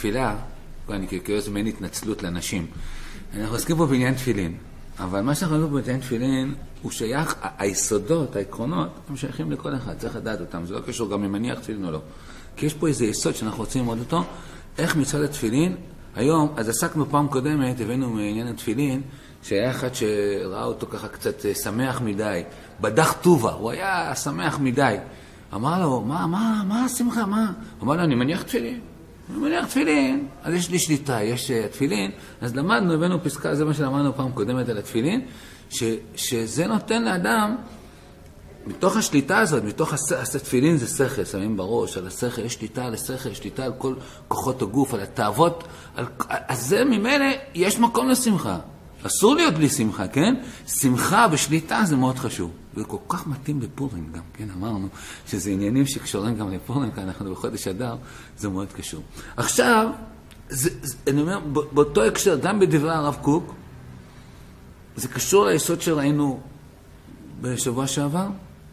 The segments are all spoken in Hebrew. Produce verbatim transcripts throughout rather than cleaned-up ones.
בתפילה, אני כאילו זה מעין התנצלות לאנשים, אנחנו עוסקים פה בעניין תפילין, אבל מה שאנחנו עוסקים פה בעניין תפילין, הוא שייך, היסודות, העקרונות, הם שייכים לכל אחד, צריך לדעת אותם, זה לא קשור גם אם מניח תפילין או לא. כי יש פה איזה יסוד שאנחנו רוצים ללמוד אותו, איך מצד התפילין, היום, אז עסקנו פעם קודמת, הבאנו מעניין התפילין, שהיה אחד שראה אותו ככה קצת שמח מדי, בדח טובה, הוא היה שמח מדי. אמר לו, מה, מה, מה השמחה, מה? אמר לו, אני מניח תפילין. אני מניח תפילין, אז יש לי שליטה, יש תפילין, אז למדנו, הבאנו פסקה, זה מה שלמדנו פעם קודמת על התפילין, ש, שזה נותן לאדם, מתוך השליטה הזאת, מתוך התפילין זה שכל, שמים בראש, על השכל, יש שליטה על השכל, יש שליטה על כל כוחות הגוף, על התאוות, על, אז זה ממילא, יש מקום לשמחה. אסור להיות בלי שמחה, כן? שמחה בשליטה זה מאוד חשוב. זה כל כך מתאים בפורים גם, כן? אמרנו שזה עניינים שקשורים גם לפורים, כי אנחנו בחודש אדר, זה מאוד קשור. עכשיו, זה, זה, אני אומר, באותו הקשר, גם בדברי הרב קוק, זה קשור ליסוד שראינו בשבוע שעבר.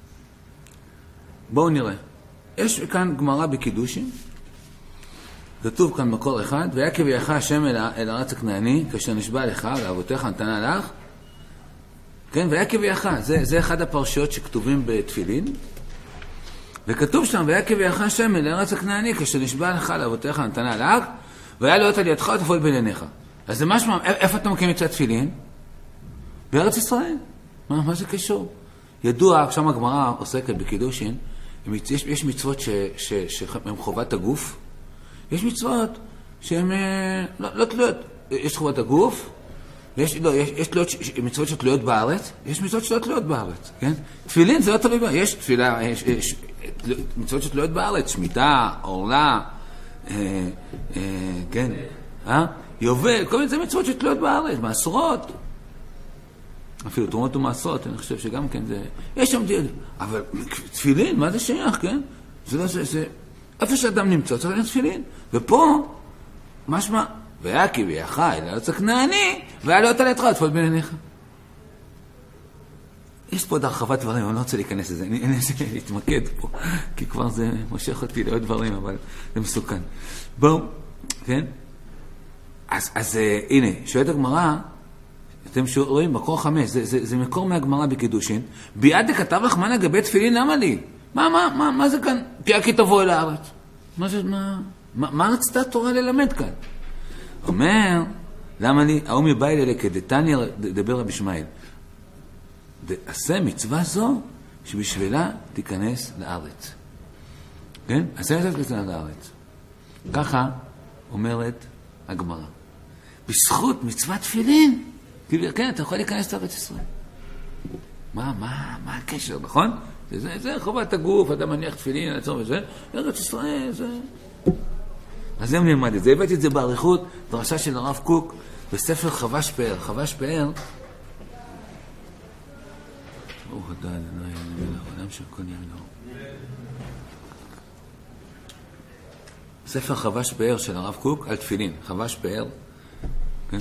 בואו נראה. יש כאן גמרא בקידושין, כתוב כאן מקור אחד, ויקב יאך השם אל, אל הארץ הכנעני, כאשר נשבע לך, לאבותיך נתנה לך, כן, ויקב יאך, זה, זה אחד הפרשיות שכתובים בתפילין, וכתוב שם, ויקב יאך השם אל הארץ הכנעני, כאשר נשבע לך, לאבותיך נתנה לך, והיה להיות על ידך ותפול בין עיניך. אז זה משמע, איפה אתה מקים מצד תפילין? בארץ ישראל. מה, מה זה קשור? ידוע, שם הגמרא עוסקת בקידושין, יש, יש מצוות שהן חובת הגוף, יש מצוות שהן לא, לא תלויות. יש חובת הגוף, יש, לא, יש, יש תלויות, מצוות שתלויות בארץ, יש מצוות שלא תלויות בארץ, כן? תפילין זה לא תלוי בארץ, יש תפילה, יש, יש מצוות שתלויות בארץ, שמיטה, עורלה, אה, אה, כן, אה? יובל, כל מיני זה מצוות שתלויות בארץ, מעשרות, אפילו תרומות ומעשרות, אני חושב שגם כן זה, יש שם דיון, אבל תפילין, מה זה שייך, כן? זה לא זה, זה, איפה שאדם נמצא, צריך להיות תפילין. ופה, משמע, ויקב יאך אל הארץ הכנעני, והיה להיות על ידך ותפול בין עיניך. יש פה עוד הרחבת דברים, אני לא רוצה להיכנס לזה, אני, אני רוצה להתמקד פה, כי כבר זה מושך אותי לעוד דברים, אבל זה מסוכן. בואו, כן? אז, אז הנה, שואלת הגמרא, אתם רואים, מקור חמש, זה, זה, זה מקור מהגמרא בקידושין, ביד כתב לך מה לגבי תפילין, למה לי? מה, מה, מה, מה זה כאן? כי תבוא אל הארץ. מה זה, מה, מה, מה רצתה התורה ללמד כאן? אומר, למה לי, האום מבא אלה כדתניא דבר רבי ישמעאל. עשה מצווה זו שבשבילה תיכנס לארץ. כן? עשה מצווה תיכנס לארץ. ככה אומרת הגמרא. בזכות מצוות תפילין, כן, אתה יכול להיכנס לארץ ישראל. מה, מה, מה הקשר, נכון? זה, זה חובת הגוף, אתה מניח תפילין, לעצור וזה, ארץ ישראל, זה... אז זה נלמד את זה. הבאתי את זה בעריכות, דרשה של הרב קוק, בספר חבש פאר. חבש פאר, ברוך אתה אדוני אלוהינו העולם שהכל נהיה לאור. ספר חבש פאר של הרב קוק על תפילין. חבש פאר, כן?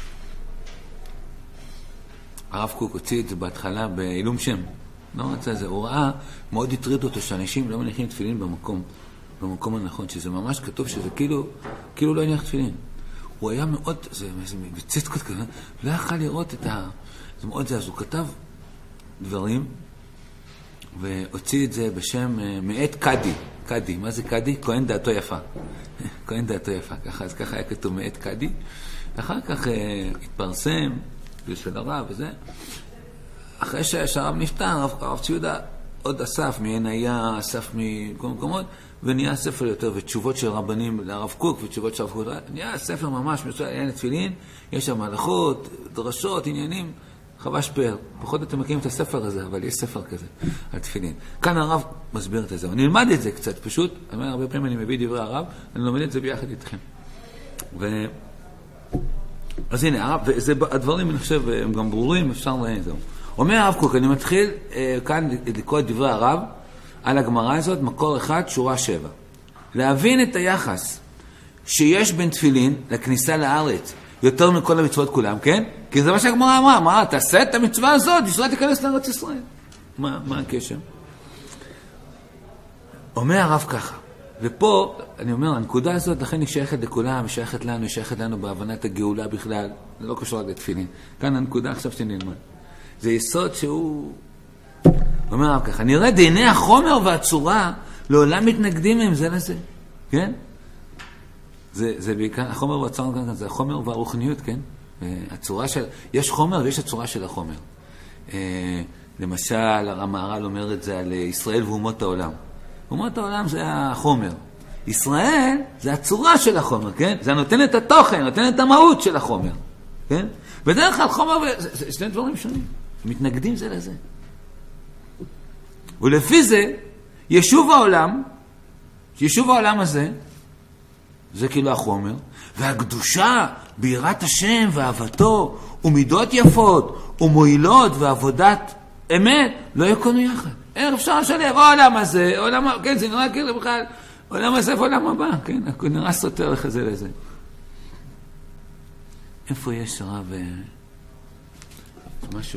הרב קוק הוציא את זה בהתחלה בעילום שם. לא רצה את זה. הוא ראה, מאוד הטריד אותו שאנשים לא מניחים תפילין במקום, במקום הנכון, שזה ממש כתוב שזה כאילו, כאילו לא הניח תפילין. הוא היה מאוד, זה, זה בצדקות כזה, לא יכל לראות את ה... זה מאוד זה, אז הוא כתב דברים, והוציא את זה בשם מאת קדי. קדי, מה זה קדי? כהן דעתו יפה. כהן דעתו יפה, ככה, אז ככה היה כתוב מאת קדי. ואחר כך אה, התפרסם, בשביל הרב וזה. אחרי שהרב נפטר, הרב, הרב ציודה עוד אסף מעין היה, אסף מכל מקומות, ונהיה ספר יותר, ותשובות של רבנים לרב קוק, ותשובות של הרב קוק, נהיה ספר ממש מסוים, עניין התפילין, יש שם הלכות, דרשות, עניינים, חבש פאר. פחות אתם מכירים את הספר הזה, אבל יש ספר כזה, על תפילין. כאן הרב מסביר את זה, אני אלמד את זה קצת, פשוט, אני אומר, הרבה פעמים אני מביא דברי הרב, אני לומד את זה ביחד איתכם. ו... אז הנה, הרב, וזה, הדברים, אני חושב, הם גם ברורים, אפשר לזהו. אומר הרב קוק, אני מתחיל אה, כאן לקרוא את דברי הרב על הגמרא הזאת, מקור אחד, שורה שבע. להבין את היחס שיש בין תפילין לכניסה לארץ, יותר מכל המצוות כולם, כן? כי זה מה שהגמרא אמרה, מה, תעשה את המצווה הזאת, ישראל תיכנס לארץ ישראל. מה, מה הקשר? אומר הרב ככה, ופה, אני אומר, הנקודה הזאת, לכן היא שייכת לכולם, היא שייכת לנו, היא שייכת לנו בהבנת הגאולה בכלל. זה לא קשור רק לתפילין. כאן הנקודה עכשיו שנלמד. זה יסוד שהוא... אומר הרב ככה, נראה דיני החומר והצורה לעולם מתנגדים הם זה לזה. כן? זה, זה בעיקר, החומר והצורה, זה החומר והרוחניות, כן? הצורה של... יש חומר ויש הצורה של החומר. למשל, המהר"ל אומר את זה על ישראל ואומות העולם. אומות העולם זה החומר. ישראל זה הצורה של החומר, כן? זה נותן את התוכן, נותן את המהות של החומר, כן? בדרך כלל חומר, זה, זה שני דברים שונים. מתנגדים זה לזה. ולפי זה, ישוב העולם, ישוב העולם הזה, זה כאילו החומר, והקדושה ביראת השם ואהבתו, ומידות יפות, ומועילות ועבודת אמת, לא יקונו יחד. איך אפשר לשלב? העולם הזה, עולם, כן, זה נראה כאילו בכלל, עולם הזה ועולם הבא, כן, נראה סותר לך זה לזה. איפה יש רב משהו?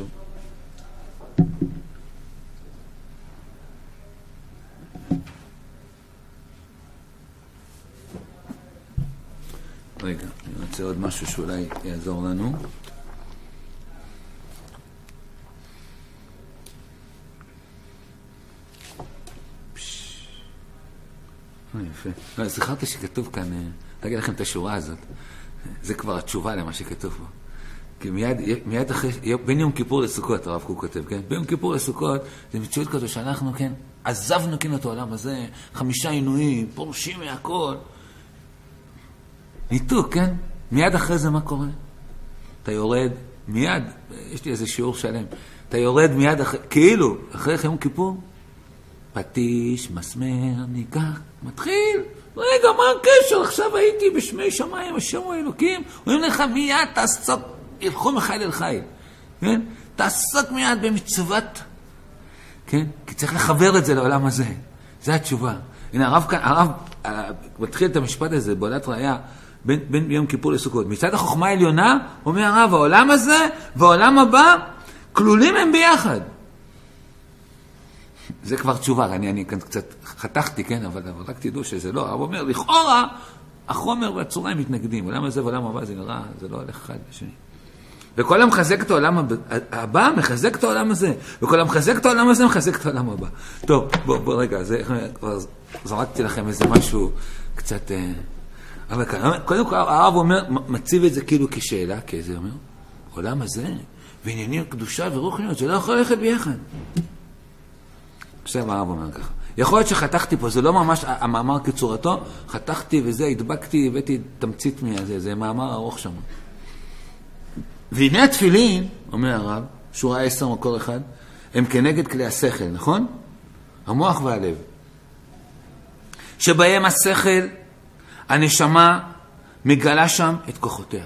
רגע, אני רוצה עוד משהו שאולי יעזור לנו. יפה. לא, זכרתי שכתוב כאן, אני אגיד לכם את השורה הזאת. זה כבר התשובה למה שכתוב פה. כי מיד, מיד אחרי, בין יום כיפור לסוכות, הרב קוק כותב, כן? בין יום כיפור לסוכות, זה מציאות כזו שאנחנו, כן, עזבנו כן את העולם הזה, חמישה עינויים, פורשים מהכל. ניתוק, כן? מיד אחרי זה מה קורה? אתה יורד, מיד, יש לי איזה שיעור שלם, אתה יורד מיד אחרי, כאילו, אחרי יום כיפור, פטיש, מסמר, ניקח, מתחיל, רגע, מה הקשר? עכשיו הייתי בשמי שמיים, השם הוא אלוקים, אומרים לך מיד תעסוק, ילכו מחיל אל חיל, כן? תעסוק מיד במצוות, כן? כי צריך לחבר את זה לעולם הזה, זה התשובה. הנה, הרב כאן, הרב מתחיל את המשפט הזה, בעולת ראיה, בין, בין יום כיפור לסוכות. מצד החוכמה העליונה, אומר הרב, העולם הזה והעולם הבא, כלולים הם ביחד. זה כבר תשובה, אני, אני כאן קצת חתכתי, כן, אבל, אבל רק תדעו שזה לא, הרב אומר, לכאורה, החומר והצורה הם מתנגדים, עולם הזה ועולם הבא זה נראה, זה לא הולך אחד בשני. וכל המחזק את העולם הבא, מחזק את העולם הזה, וכל המחזק את העולם הזה, מחזק את העולם הבא. טוב, בוא, בוא רגע, זה, כבר זרקתי לכם איזה משהו קצת, אבל כאן, קודם כל הרב אומר, מציב את זה כאילו כשאלה, כי זה אומר, העולם הזה, ועניינים קדושה ורוחניות, זה לא יכול ללכת ביחד. עכשיו הרב אומר ככה. יכול להיות שחתכתי פה, זה לא ממש המאמר כצורתו, חתכתי וזה, הדבקתי, הבאתי תמצית מהזה, זה מאמר ארוך שם. והנה התפילין, אומר הרב, שורה עשר מקור אחד, הם כנגד כלי השכל, נכון? המוח והלב. שבהם השכל, הנשמה, מגלה שם את כוחותיה.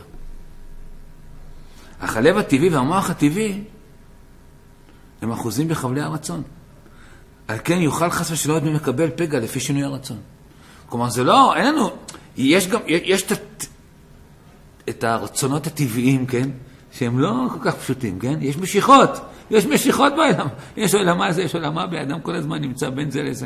אך הלב הטבעי והמוח הטבעי, הם אחוזים בחבלי הרצון. על כן יוכל חס ושלום מי מקבל פגע לפי שינוי הרצון. כלומר, זה לא, אין לנו, יש גם, יש את, את הרצונות הטבעיים, כן? שהם לא כל כך פשוטים, כן? יש משיכות, יש משיכות בעולם. יש עולמה הזה, יש עולמה באדם כל הזמן נמצא בין זה לזה.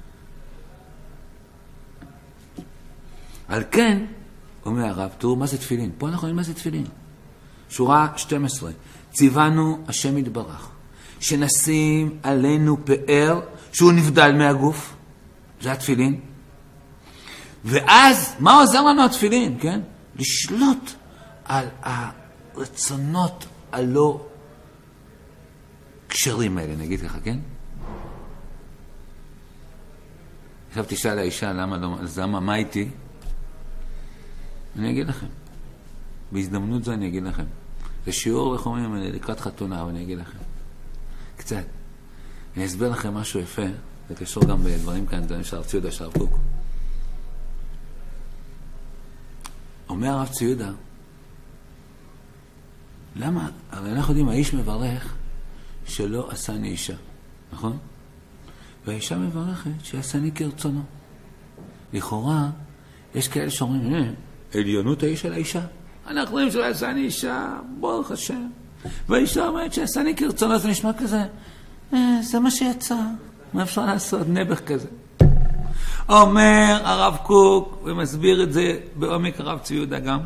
על כן, אומר הרב, תראו מה זה תפילין. פה אנחנו רואים מה זה תפילין. שורה שתים עשרה. ציוונו השם יתברך. שנשים עלינו פאר שהוא נבדל מהגוף, זה התפילין. ואז, מה עוזר לנו התפילין, כן? לשלוט על הרצונות הלא קשרים האלה, נגיד ככה, כן? עכשיו תשאל האישה, למה לא, אז למה, מה איתי? אני אגיד לכם. בהזדמנות זו אני אגיד לכם. זה שיעור, איך אומרים, לקראת חתונה, אבל אני אגיד לכם. קצת. אני אסביר לכם משהו יפה, זה קשור גם בדברים כאן, זה נשאר ציודה של הרב קוק. אומר הרב ציודה, למה? הרי אנחנו יודעים, האיש מברך שלא עשני אישה, נכון? והאישה מברכת שעשני כרצונו. לכאורה, יש כאלה שאומרים, אה, עליונות האיש על האישה. אנחנו רואים שלא עשני אישה, ברוך השם. והאישה אומרת שעשני כרצונו, זה נשמע כזה, אה, זה מה שיצא, מה אפשר לעשות? נבח כזה. אומר הרב קוק, ומסביר את זה בעומק הרב צבי יהודה גם,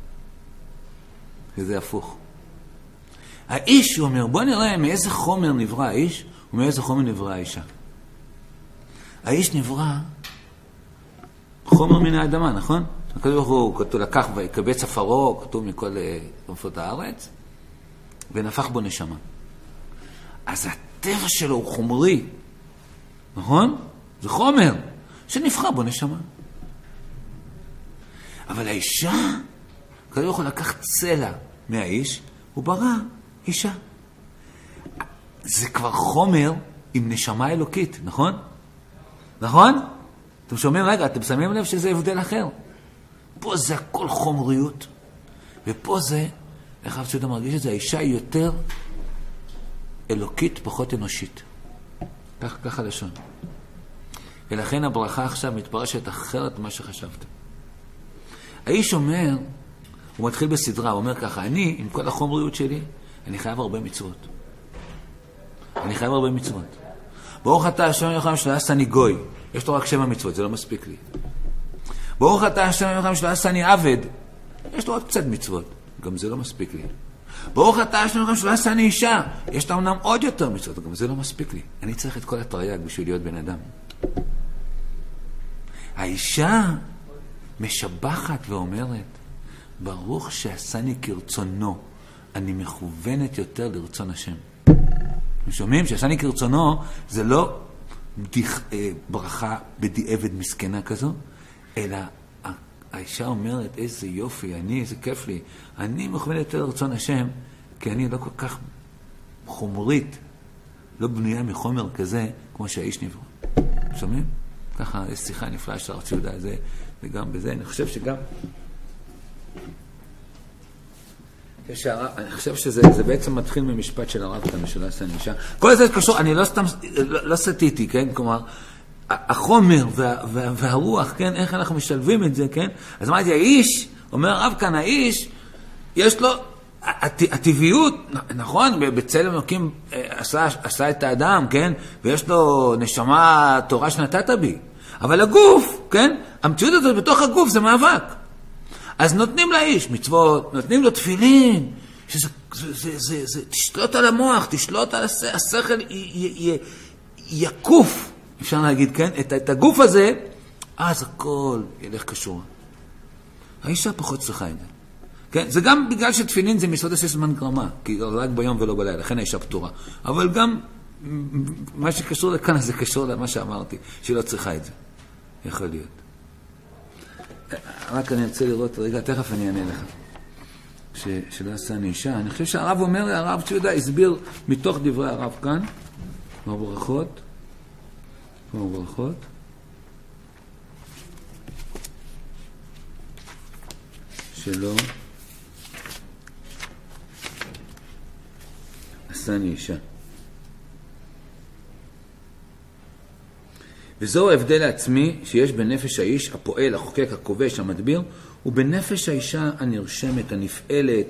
וזה הפוך. האיש, הוא אומר, בוא נראה מאיזה חומר נברא האיש, ומאיזה חומר נברא האישה. האיש נברא חומר מן האדמה, נכון? הקדוש ברוך הוא כתוב לקח ויקבץ עפרו, כתוב מכל עופות הארץ, ונפח בו נשמה. אז הטבע שלו הוא חומרי, נכון? זה חומר שנפחה בו נשמה. אבל האישה, הקדוש ברוך הוא לקח צלע מהאיש, הוא ברא אישה. זה כבר חומר עם נשמה אלוקית, נכון? נכון? אתם שומעים רגע, אתם שמים לב שזה הבדל אחר. פה זה הכל חומריות, ופה זה, איך הרב צבי יהודה מרגיש את זה, האישה היא יותר אלוקית, פחות אנושית. כך, כך הלשון. ולכן הברכה עכשיו מתפרשת אחרת ממה שחשבתם. האיש אומר, הוא מתחיל בסדרה, הוא אומר ככה, אני, עם כל החומריות שלי, אני חייב הרבה מצוות. אני חייב הרבה מצוות. ברוך אתה השם אלוהיכם שלא עשני גוי. יש לו רק שבע מצוות, זה לא מספיק לי. ברוך אתה השם אלוהיכם שלא עשני עבד. יש לו עוד קצת מצוות, גם זה לא מספיק לי. ברוך אתה השם אלוהיכם שלא עשני אישה. יש לו אמנם עוד יותר מצוות, גם זה לא מספיק לי. אני צריך את כל התרי"ג בשביל להיות בן אדם. האישה משבחת ואומרת, ברוך שעשני כרצונו, אני מכוונת יותר לרצון השם. אתם שומעים שעשני כרצונו זה לא בדיח, אה, ברכה בדיעבד מסכנה כזו, אלא האישה אומרת, איזה יופי, אני, איזה כיף לי, אני מכוונת יותר לרצון השם, כי אני לא כל כך חומרית, לא בנויה מחומר כזה, כמו שהאיש נברא. שומעים? ככה יש שיחה נפלאה של הרב צבי יהודה, זה, וגם בזה, אני חושב שגם, אני חושב שזה זה בעצם מתחיל ממשפט של הרב כאן, שלא עשה אישה. כל זה קשור, אני לא סתם, לא, לא סתיתי, כן? כלומר, החומר וה, וה, והרוח, כן? איך אנחנו משלבים את זה, כן? אז אמרתי, האיש, אומר הרב כאן, האיש, יש לו, הטבעיות, נכון? בצלם אלוקים עשה, עשה את האדם, כן? ויש לו נשמה תורה שנתת בי. אבל הגוף, כן? המציאות הזאת בתוך הגוף זה מאבק. אז נותנים לאיש מצוות, נותנים לו תפילין, שזה, זה, זה, זה, זה, תשלוט על המוח, תשלוט על השכל, השכל י, י, י, יקוף, אפשר להגיד, כן? את, את הגוף הזה, אז הכל ילך קשור. האישה פחות צריכה את זה. כן? זה גם בגלל שתפילין זה מצוות עשה זמן גרמה, כי רק ביום ולא בלילה, לכן האישה פתורה. אבל גם מה שקשור לכאן זה קשור למה שאמרתי, שהיא לא צריכה את זה. יכול להיות. רק אני רוצה לראות, רגע, תכף אני אענה לך. ש, שלא עשה אישה. אני חושב שהרב אומר, הרב צבי יהודה הסביר מתוך דברי הרב כאן, בברכות, בברכות, שלא עשה אישה. וזהו ההבדל העצמי שיש בנפש האיש, הפועל, החוקק, הכובש, המדביר, ובנפש האישה הנרשמת, הנפעלת.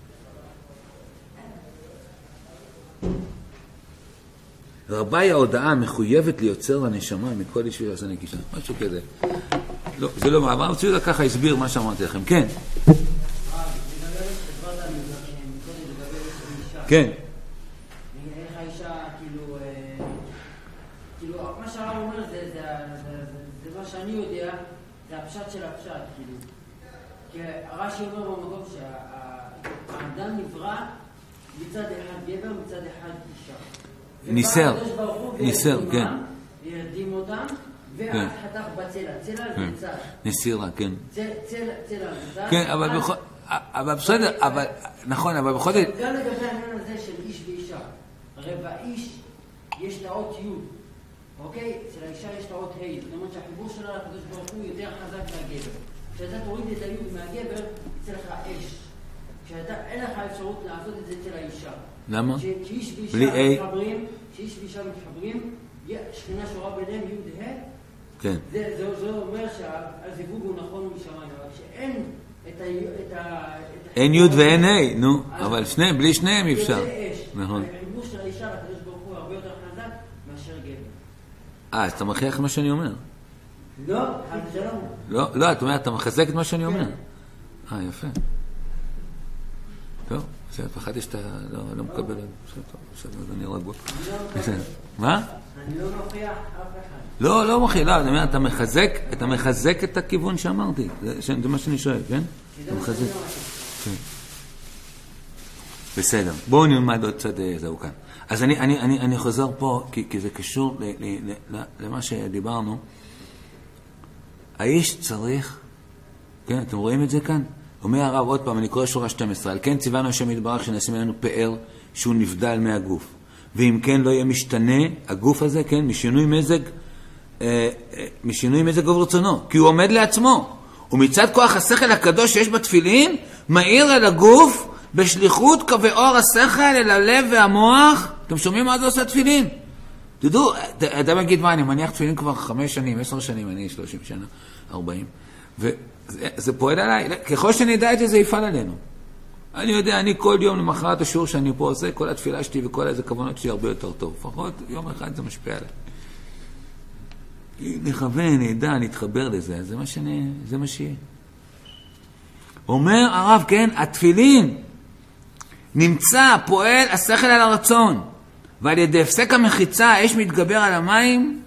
רבה היא ההודעה המחויבת ליוצר לנשמה מכל איש ועשה נקישה. משהו כזה. לא, זה לא מעבר, אבל צריך ככה הסביר מה שאמרתי לכם. כן. כן. שאני יודע, זה הפשט של הפשט, כאילו. כי הרש"י אומר במקום שהאדם נברא מצד אחד גבר, מצד אחד אישה. ניסר, ניסר, כן. ירדים אותם, ואז חתך בצלע. צלע זה צד. ניסירה, כן. צלע זה צד. כן, אבל בכל... אבל בסדר, אבל... נכון, אבל בכל... גם לגבי העניין הזה של איש ואישה. הרי באיש יש את האות י'. אוקיי? אצל האישה יש את האות ה', זאת אומרת שהחיבור שלה לקדוש ברוך הוא יותר חזק מהגבר. כשאתה תוריד את היוד מהגבר, יצא לך אש. כשאתה, אין לך אפשרות לעשות את זה אצל האישה. למה? כשאיש ואישה מתחברים, כשאיש ואישה מתחברים, שכינה שורה ביניהם יוד ה', כן. זה, זה, זה אומר שהזיווג הוא נכון משמיים, אבל כשאין את ה... אין יוד ואין ה', נו, אבל שניהם, בלי שניהם אי אפשר. יוצא אש. נכון. החיבור של האישה לקדוש ברוך הוא הרבה יותר חזק מאשר גבר. אה, אז אתה מכריח מה שאני אומר. לא, חד ושלום. לא, לא, את אומרת, אתה מחזק את מה שאני אומר. אה, יפה. טוב, בסדר, פחדתי שאתה לא מקבל. בסדר, אני רגוע. מה? אני לא מוכיח אף אחד. לא, לא מוכיח, לא, אני אומר, אתה מחזק, אתה מחזק את הכיוון שאמרתי. זה מה שאני שואל, כן? אתה מחזק. בסדר, בואו נלמד עוד צד זהו כאן. אז אני, אני, אני, אני חוזר פה, כי, כי זה קשור ל, ל, ל, למה שדיברנו. האיש צריך, כן, אתם רואים את זה כאן? אומר הרב עוד פעם, אני קורא שורה שתים עשרה, על כן ציוונו השם יתברך שנשים לנו פאר שהוא נבדל מהגוף. ואם כן לא יהיה משתנה, הגוף הזה, כן, משינוי מזג, אה, אה, משינוי מזג וברצונו, כי הוא עומד לעצמו. ומצד כוח השכל הקדוש שיש בתפילין, מאיר אל הגוף, בשליחות קווי אור השכל אל הלב והמוח. אתם שומעים מה זה עושה תפילין? תדעו, אתה מגיד מה, אני מניח תפילין כבר חמש שנים, עשר שנים, אני שלושים שנה, ארבעים. וזה פועל עליי, ככל שנדע את זה, זה יפעל עלינו. אני יודע, אני כל יום למחרת השיעור שאני פה עושה, כל התפילה שלי וכל איזה כוונות שלי הרבה יותר טוב. לפחות יום אחד זה משפיע עליי. נכוון, נדע, נתחבר לזה, זה מה שאני, זה מה שיהיה. אומר הרב, כן, התפילין, נמצא, פועל השכל על הרצון, ועל ידי הפסק המחיצה, האש מתגבר על המים.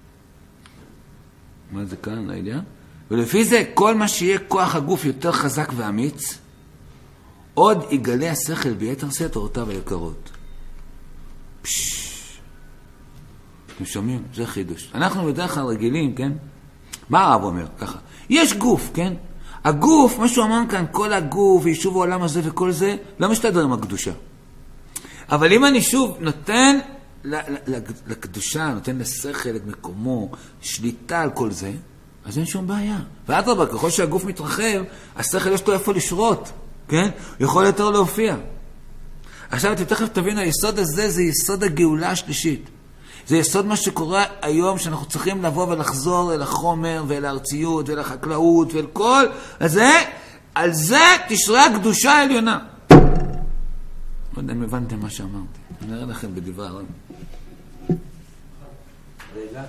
מה זה כאן? לא יודע. ולפי זה, כל מה שיהיה כוח הגוף יותר חזק ואמיץ, עוד יגלה השכל ביתר שאת אורותיו היקרות. פשש. אתם שומעים? זה חידוש. אנחנו בדרך כלל רגילים, כן? מה הרב אומר? ככה. יש גוף, כן? הגוף, מה שהוא אמר כאן, כל הגוף, יישוב העולם הזה וכל זה, לא משתדר עם הקדושה. אבל אם אני שוב נותן לקדושה, נותן לשכל את מקומו, שליטה על כל זה, אז אין שום בעיה. ואדרבה, ככל שהגוף מתרחב, השכל יש לו איפה לשרות, כן? הוא יכול יותר להופיע. עכשיו אתם תכף תבינו, היסוד הזה זה יסוד הגאולה השלישית. זה יסוד מה שקורה היום, שאנחנו צריכים לבוא ולחזור אל החומר ואל הארציות ואל החקלאות ואל כל הזה, על זה תשרה הקדושה העליונה. לא יודע אם הבנתם מה שאמרתי. אני אראה לכם בדברי הרב. רגע.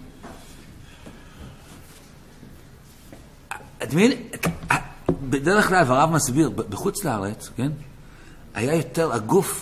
את מבין? בדרך כלל, הרב מסביר, בחוץ לארץ, כן? היה יותר הגוף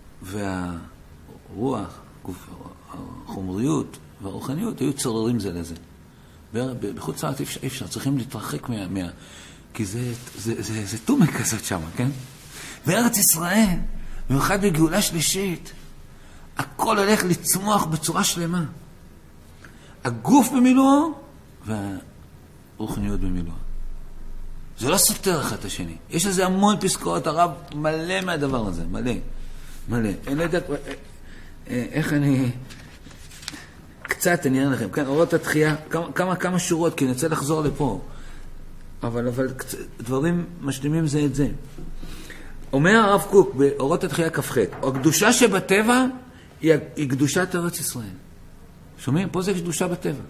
והרוח, גוף, החומריות והרוחניות, היו צוררים זה לזה. בחוץ לארץ אי אפשר, אפשר, צריכים להתרחק מה... מה כי זה, זה, זה, זה תומק כזאת שם, כן? בארץ ישראל, במיוחד בגאולה שלישית, הכל הולך לצמוח בצורה שלמה. הגוף במילואו והרוחניות במילואו. זה לא סותר אחד את השני. יש לזה המון פסקאות, הרב מלא מהדבר הזה, מלא, מלא. אני לא יודע איך אני... קצת אני אראה לכם, כן, אורות התחייה, כמה, כמה, כמה שורות, כי נצא לחזור לפה. אבל, אבל דברים משלימים זה את זה. אומר הרב קוק באורות התחייה כ"ח, הקדושה שבטבע היא, היא קדושת ארץ ישראל. שומעים? פה זה קדושה בטבע.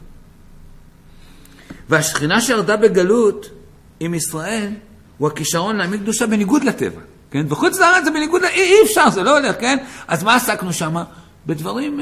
והשכינה שירדה בגלות עם ישראל, הוא הכישרון להעמיד קדושה בניגוד לטבע. כן? וחוץ לארץ זה בניגוד, אי, אי אפשר, זה לא הולך, כן? אז מה עסקנו שם? בדברים...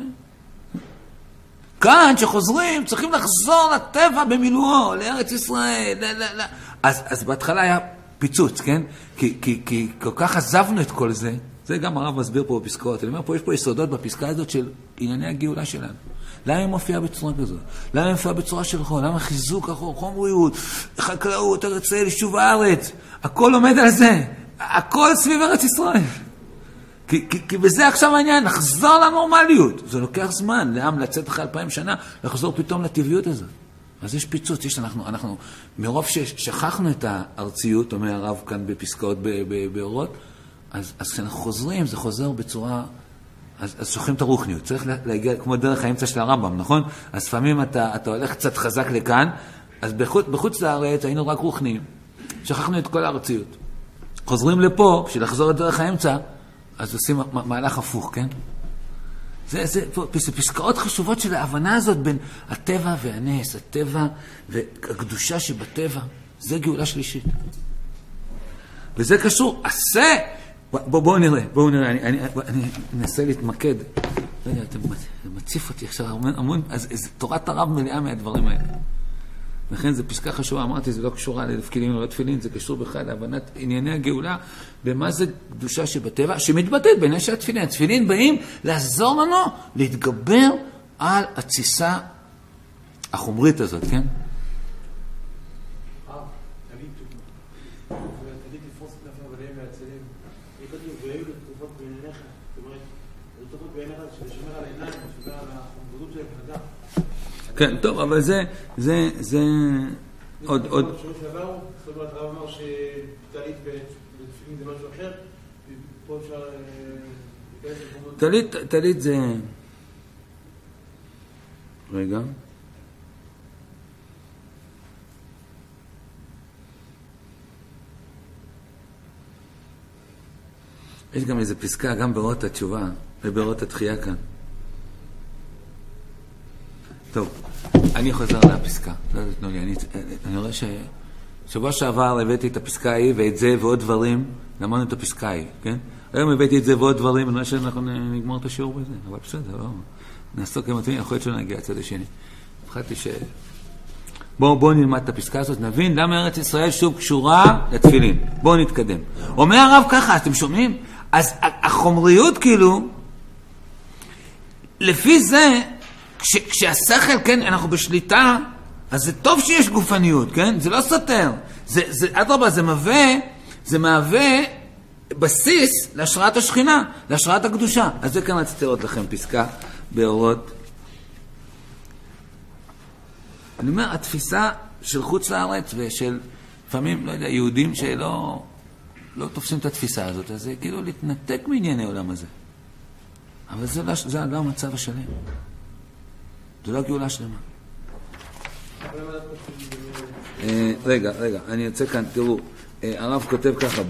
כאן שחוזרים, צריכים לחזור לטבע במילואו, לארץ ישראל, ל, ל, ל. אז, אז בהתחלה היה פיצוץ, כן? כי, כי, כי כל כך עזבנו את כל זה, זה גם הרב מסביר פה בפסקאות, אני אומר פה, יש פה יסודות בפסקה הזאת של ענייני הגאולה שלנו. למה היא מופיעה בצורה כזאת? למה היא מופיעה בצורה של חול? למה חיזוק החול, חומריות, חקלאות, ארץ ישראל, יישוב הארץ, הכל עומד על זה, הכל סביב ארץ ישראל. כי, כי, כי בזה עכשיו העניין, לחזור לנורמליות. זה לוקח זמן, לעם לצאת אחרי אלפיים שנה, לחזור פתאום לטבעיות הזאת. אז יש פיצוץ, יש, אנחנו, אנחנו, מרוב ששכחנו את הארציות, אומר הרב כאן בפסקאות באורות, אז, אז כשאנחנו חוזרים, זה חוזר בצורה, אז, אז שוכחים את הרוחניות. צריך להגיע, כמו דרך האמצע של הרמב"ם, נכון? אז לפעמים אתה, אתה הולך קצת חזק לכאן, אז בחוץ, בחוץ לארץ היינו רק רוחניים. שכחנו את כל הארציות. חוזרים לפה, בשביל לחזור את דרך האמצע, אז עושים מהלך הפוך, כן? זה, זה, זה פסקאות חשובות של ההבנה הזאת בין הטבע והנס, הטבע והקדושה שבטבע. זה גאולה שלישית. וזה קשור, עשה! בואו בוא נראה, בואו נראה, אני, אני, אני אנסה להתמקד לא יודע, אתה מציף אותי עכשיו המון, אז תורת הרב מלאה מהדברים האלה. לכן זו פסקה חשובה, אמרתי, זה לא קשורה לתפילין או לא תפילין, זה קשור בכלל להבנת ענייני הגאולה, במה זה קדושה שבטבע, שמתבטאת בעיני שהתפילין. התפילין באים לעזור לנו להתגבר על התסיסה החומרית הזאת, כן? כן, טוב, אבל זה, זה, זה, עוד, עוד... בשבוע שעבר, זאת אומרת, הרב אמר שטלית בתפילין זה משהו אחר, ופה אפשר... טלית, טלית זה... רגע. יש גם איזו פסקה, גם באורות התשובה ובאורות התחייה כאן. טוב, אני חוזר לפסקה. לא תתנו לי, אני, אני רואה ששבוע שעבר הבאתי את הפסקה ההיא ואת זה ועוד דברים, למדנו את הפסקה ההיא, כן? היום הבאתי את זה ועוד דברים, אני רואה שאנחנו נגמור את השיעור בזה, אבל בסדר, לא. נעסוק עם עצמי, יכול להיות שלא נגיע לצד השני. הבחרתי ש... בואו בוא נלמד את הפסקה הזאת, נבין למה ארץ ישראל שוב קשורה לתפילין. בואו נתקדם. אומר הרב ככה, אתם שומעים? אז החומריות כאילו, לפי זה, כש, כשהשכל, כן, אנחנו בשליטה, אז זה טוב שיש גופניות, כן? זה לא סותר. זה, זה, אדרבה, זה מהווה, זה מהווה בסיס להשראת השכינה, להשראת הקדושה. אז זה כאן רציתי לראות לכם פסקה באורות. אני אומר, התפיסה של חוץ לארץ ושל, לפעמים, לא יודע, יהודים שלא לא תופסים את התפיסה הזאת, אז זה כאילו להתנתק מענייני העולם הזה. אבל זה לא, זה לא המצב השלם. זה לא גאולה שלמה. רגע, רגע, אני יוצא כאן, תראו, הרב כותב ככה,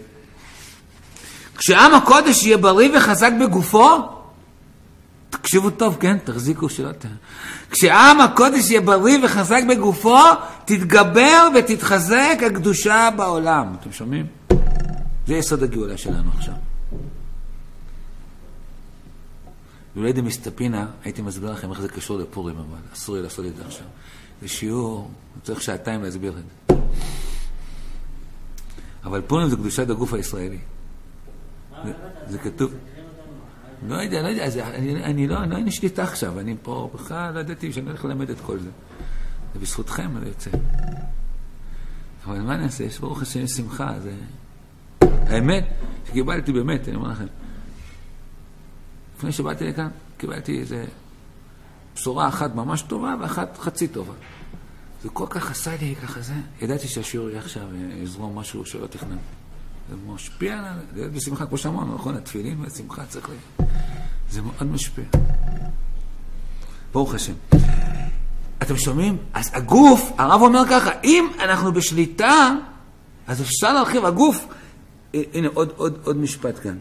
כשעם הקודש יהיה בריא וחזק בגופו, תקשיבו טוב, כן? תחזיקו שלא ת... כשעם הקודש יהיה בריא וחזק בגופו, תתגבר ותתחזק הקדושה בעולם. אתם שומעים? זה יסוד הגאולה שלנו עכשיו. אולי דמסתפינה, הייתי מסביר לכם איך זה קשור לפורים, אבל אסור לי לעשות את זה עכשיו. זה שיעור, צריך שעתיים להסביר את זה. אבל פורים זה קדושת הגוף הישראלי. זה, זה כתוב. לא יודע, לא יודע, זה, אני, אני לא, לא אני שליטה עכשיו, אני פה בכלל לא ידעתי שאני הולך ללמד את כל זה. זה בזכותכם, אני יוצא. אבל מה נעשה? יש ברוך השם שמחה, זה... האמת, שקיבלתי באמת, אני אומר לכם, לפני שבאתי לכאן, קיבלתי איזו בשורה אחת ממש טובה ואחת חצי טובה. זה כל כך עשה לי ככה זה. ידעתי שהשיעור יהיה עכשיו יזרום משהו שלא תכנן. זה משפיע עליו, זה בשמחה, כמו שאמרנו, נכון? התפילין והשמחה צריך לי. זה מאוד משפיע. ברוך השם. אתם שומעים? אז הגוף, הרב אומר ככה, אם אנחנו בשליטה, אז אפשר להרחיב, הגוף, הנה עוד, עוד, עוד משפט כאן.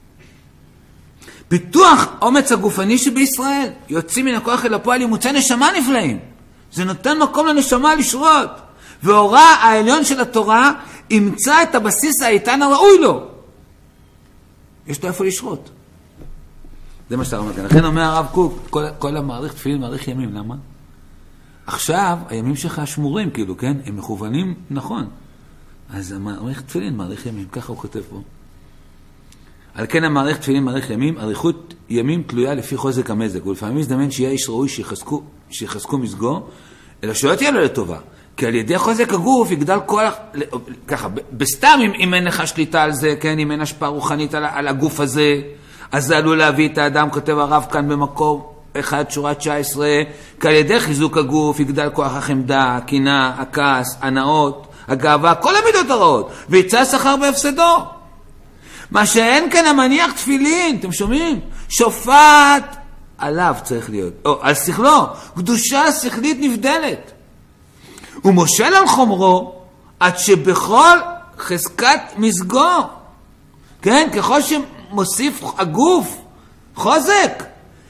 פיתוח אומץ הגופני שבישראל, יוצאים מן הכוח אל הפועל ימוצא נשמה נפלאים. זה נותן מקום לנשמה לשרות. והוראה העליון של התורה ימצא את הבסיס האיתן הראוי לו. יש לו איפה לשרות. זה מה שאתה אומר כאן. לכן אומר הרב קוק, כל, כל המעריך תפילין מעריך ימים. למה? עכשיו, הימים שלך שמורים, כאילו, כן? הם מכוונים נכון. אז המעריך תפילין מעריך ימים. ככה הוא כותב פה. על כן המעריך תפילין מעריך ימים, אריכות ימים תלויה לפי חוזק המזג. ולפעמים מזדמן שיהיה איש ראוי שיחזקו, שיחזקו מזגו, אלא שלא תהיה לו לטובה. כי על ידי חוזק הגוף יגדל כל... ככה, בסתם אם, אם אין לך שליטה על זה, כן, אם אין השפעה רוחנית על, על הגוף הזה, אז זה עלול להביא את האדם, כותב הרב כאן במקום אחד, שורה תשע עשרה, כי על ידי חיזוק הגוף יגדל כוח החמדה, הקנאה, הכעס, הנאות, הגאווה, כל המידות הרעות, ויצא שכר בהפסדו. מה שאין כאן המניח תפילין, אתם שומעים? שופט עליו צריך להיות, או על שכלו, קדושה שכלית נבדלת. הוא מושל על חומרו עד שבכל חזקת מזגו, כן, ככל שמוסיף הגוף חוזק,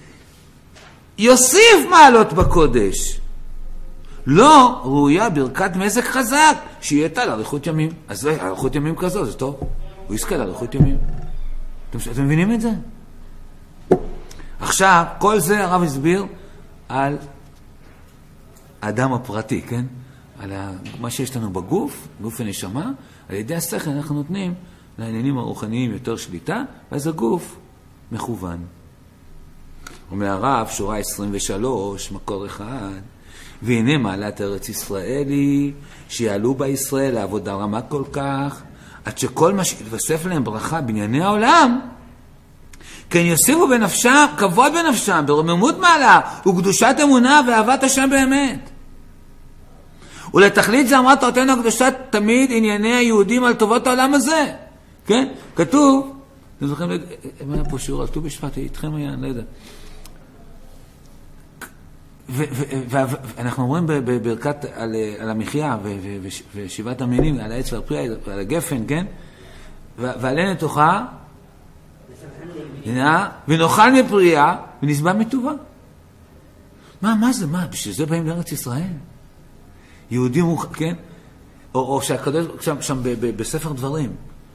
יוסיף מעלות בקודש. לא ראויה ברכת מזג חזק שיהיה תל אריכות ימים. אז אריכות ימים כזו, זה טוב. הוא יזכה לאריכות ימים. אתם, אתם מבינים את זה? עכשיו, כל זה הרב הסביר על האדם הפרטי, כן? על מה שיש לנו בגוף, גוף ונשמה, על ידי השכל אנחנו נותנים לעניינים הרוחניים יותר שליטה, ואז הגוף מכוון. אומר הרב, שורה עשרים ושלוש, מקור אחד, והנה מעלת ארץ ישראל היא, שיעלו בה ישראל לעבודה רמה כל כך, עד שכל מה שיתווסף להם ברכה בענייני העולם, כן יוסיפו בנפשם, כבוד בנפשם, ברוממות מעלה, וקדושת אמונה ואהבת השם באמת. ולתכלית זה אמרה תורתנו הקדושה תמיד ענייני היהודים על טובות העולם הזה. כן? כתוב, אתם זוכרים, מה היה פה שיעור על ט"ו בשבט, איתכם היה, אני לא יודע. ואנחנו אומרים בברכת על המחיה ושבעת המינים, על העץ והפרי, על הגפן, כן? ועלה נתוכה, ונאכל מפריה, ונשבע מטובה. מה, מה זה? מה? בשביל זה באים לארץ ישראל? יהודים, כן? או שהקדוש, שם בספר דברים,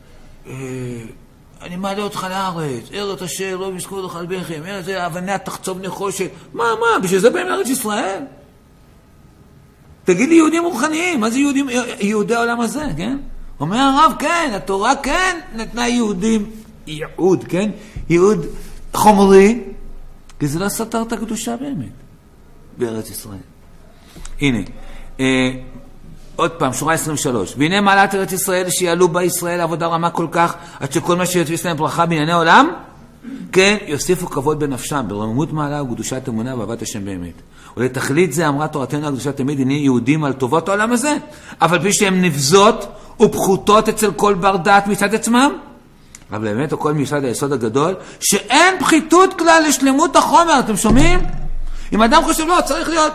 אני מעלה אותך לארץ, ארץ אשר לא יזכור לך על בכם, ארץ אבניה תחצוב נחושת. מה, מה? בשביל זה באים לארץ ישראל? תגיד לי יהודים רוחניים, מה זה יהודים, יהודי העולם הזה, כן? אומר הרב, כן, התורה כן נתנה יהודים ייעוד, כן? ייעוד חומרי, כי זה לא סתר את הקדושה באמת בארץ ישראל. הנה, אה, עוד פעם, שורה עשרים ושלוש. והנה מעלת ארץ ישראל שיעלו בה ישראל עבודה רמה כל כך, עד שכל מה שיתפיס להם ברכה בענייני עולם, כן, יוסיפו כבוד בנפשם, ברוממות מעלה וקדושת אמונה ואהבת השם באמת. ולתכלית זה אמרה תורתנו הקדושה תמיד, הנה יהודים על טובות העולם הזה, אבל פי שהם נבזות ופחותות אצל כל בר דעת מצד עצמם, אבל באמת הכל מצד היסוד הגדול, שאין פחיתות כלל לשלמות החומר, אתם שומעים? אם אדם חושב לא, צריך להיות,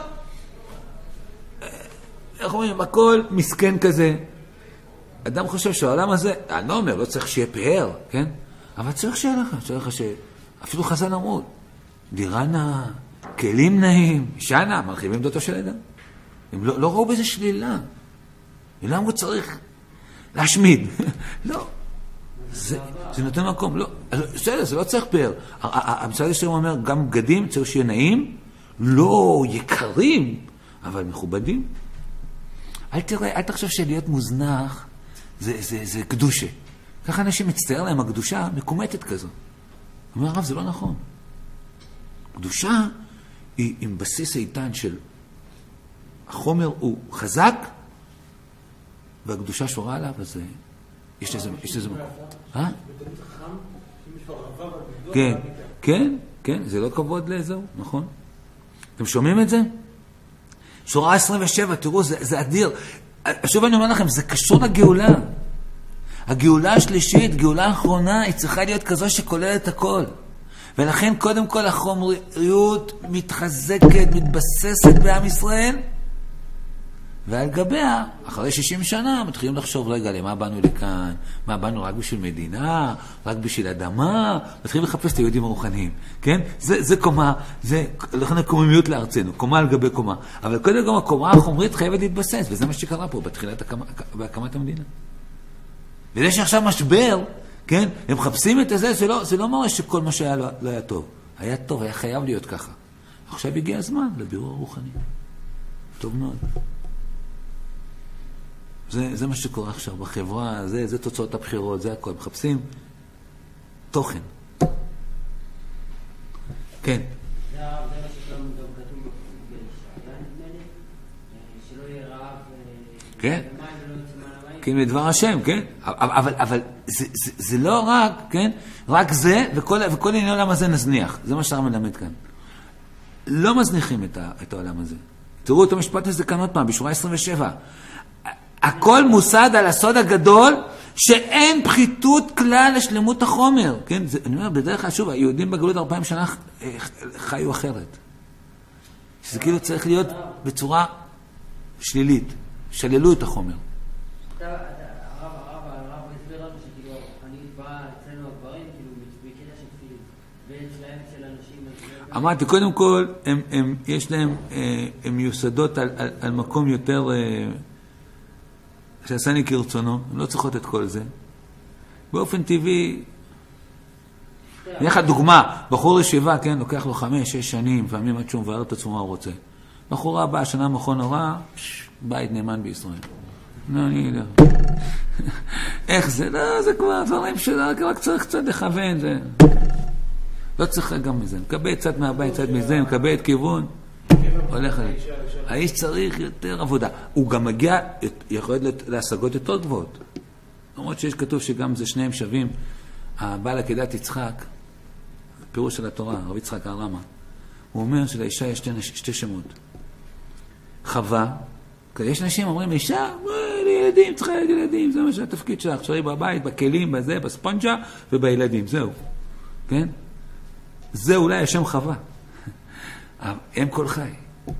איך אומרים, הכל מסכן כזה. אדם חושב שהעולם הזה, אני לא אומר, לא צריך שיהיה פאר, כן? אבל צריך שיהיה לך, צריך לך ש... אפילו חז"ל אמרו, דירה נאה, כלים נאים, אישה נאה, מרחיבים דעתו של אדם. הם לא, לא ראו בזה שלילה. הם לא אמרו צריך להשמיד. לא. זה, זה נותן מקום. לא. בסדר, זה לא צריך פאר. המשרד השם אומר, גם בגדים צריך שיהיה נאים, לא יקרים, אבל מכובדים. אל תראה, אל תחשוב שלהיות מוזנח זה, זה, זה קדושה. ככה אנשים מצטער להם, הקדושה מקומטת כזו. אומר הרב, זה לא נכון. קדושה היא עם בסיס איתן של החומר הוא חזק, והקדושה שורה עליו, אז יש לזה, יש לזה מקום. אה? כן, כן, כן, זה לא כבוד לאזור, נכון? אתם שומעים את זה? שורה עשרים ושבע, תראו, זה, זה אדיר. שוב אני אומר לכם, זה קשור לגאולה. הגאולה השלישית, גאולה האחרונה, היא צריכה להיות כזו שכוללת הכל. ולכן קודם כל החומריות מתחזקת, מתבססת בעם ישראל, ועל גביה, אחרי שישים שנה, מתחילים לחשוב, רגע, למה באנו לכאן? מה, באנו רק בשביל מדינה? רק בשביל אדמה? מתחילים לחפש את היהודים הרוחניים, כן? זה, זה קומה, זה, לכן הקוממיות לארצנו, קומה על גבי קומה. אבל קודם כל, הקומה החומרית חייבת להתבסס, וזה מה שקרה פה, בתחילת הקמה, בהקמת המדינה. וזה שעכשיו משבר, כן? הם מחפשים את זה, זה לא, זה לא מראה שכל מה שהיה לא, לא היה טוב. היה טוב, היה חייב להיות ככה. עכשיו הגיע הזמן לבירור הרוחני. טוב מאוד. זה, זה מה שקורה עכשיו בחברה, זה, זה תוצאות הבחירות, זה הכל. מחפשים תוכן. כן. זה מה שכולם גם כתוב בישעיה, נדמה לי, שלא יהיה רעב כן. למים ולא יצא מהמים. כן, מדבר השם, כן. אבל, אבל זה, זה, זה לא רק, כן? רק זה, וכל, וכל עניין העולם הזה נזניח. זה מה שהרב מלמד כאן. לא מזניחים את, ה, את העולם הזה. תראו את המשפט הזה כאן עוד פעם, בשורה עשרים ושבע. הכל מוסד על הסוד הגדול, שאין פחיתות כלל לשלמות החומר. כן, זה, אני אומר, בדרך כלל, שוב, היהודים בגלות ארבעים שנה חיו אחרת. שזה כאילו צריך להיות בצורה שלילית. שללו את החומר. הרב, הרב, הרב, הסביר לנו שכאילו, אני בא אצלנו הגברים, כאילו, בקטע של תפילין, ואצלהם של אנשים... אמרתי, קודם כל, הם, הם, יש להם, הם מיוסדות על, על, על מקום יותר... שעשני כרצונו, הם לא צריכות את כל זה. באופן טבעי, אני לך דוגמה, בחור ישיבה, כן, לוקח לו חמש, שש שנים, לפעמים עד שהוא מבאר את עצמו מה הוא רוצה. בחורה הבאה, שנה מכון הוראה, בית נאמן בישראל. לא, אני לא. איך זה? לא, זה כבר דברים שלה, רק צריך קצת לכוון, זה... לא צריך גם מזה. מקבל קצת מהבית, קצת מזה, מקבל את כיוון, הולך עליו. האיש צריך יותר עבודה. הוא גם מגיע, יכול להיות להשגות יותר גבוהות. למרות שיש כתוב שגם זה שניהם שווים. הבעל עקדת יצחק, פירוש של התורה, רב יצחק הרמה, הוא אומר שלאישה יש שתי, שתי שמות. חווה, יש נשים אומרים, אישה, לילדים, צריכה ילדים, זה מה שהתפקיד שלך, שרי בבית, בכלים, בזה, בספונג'ה ובילדים, זהו. כן? זה אולי השם חווה. הם כל חי.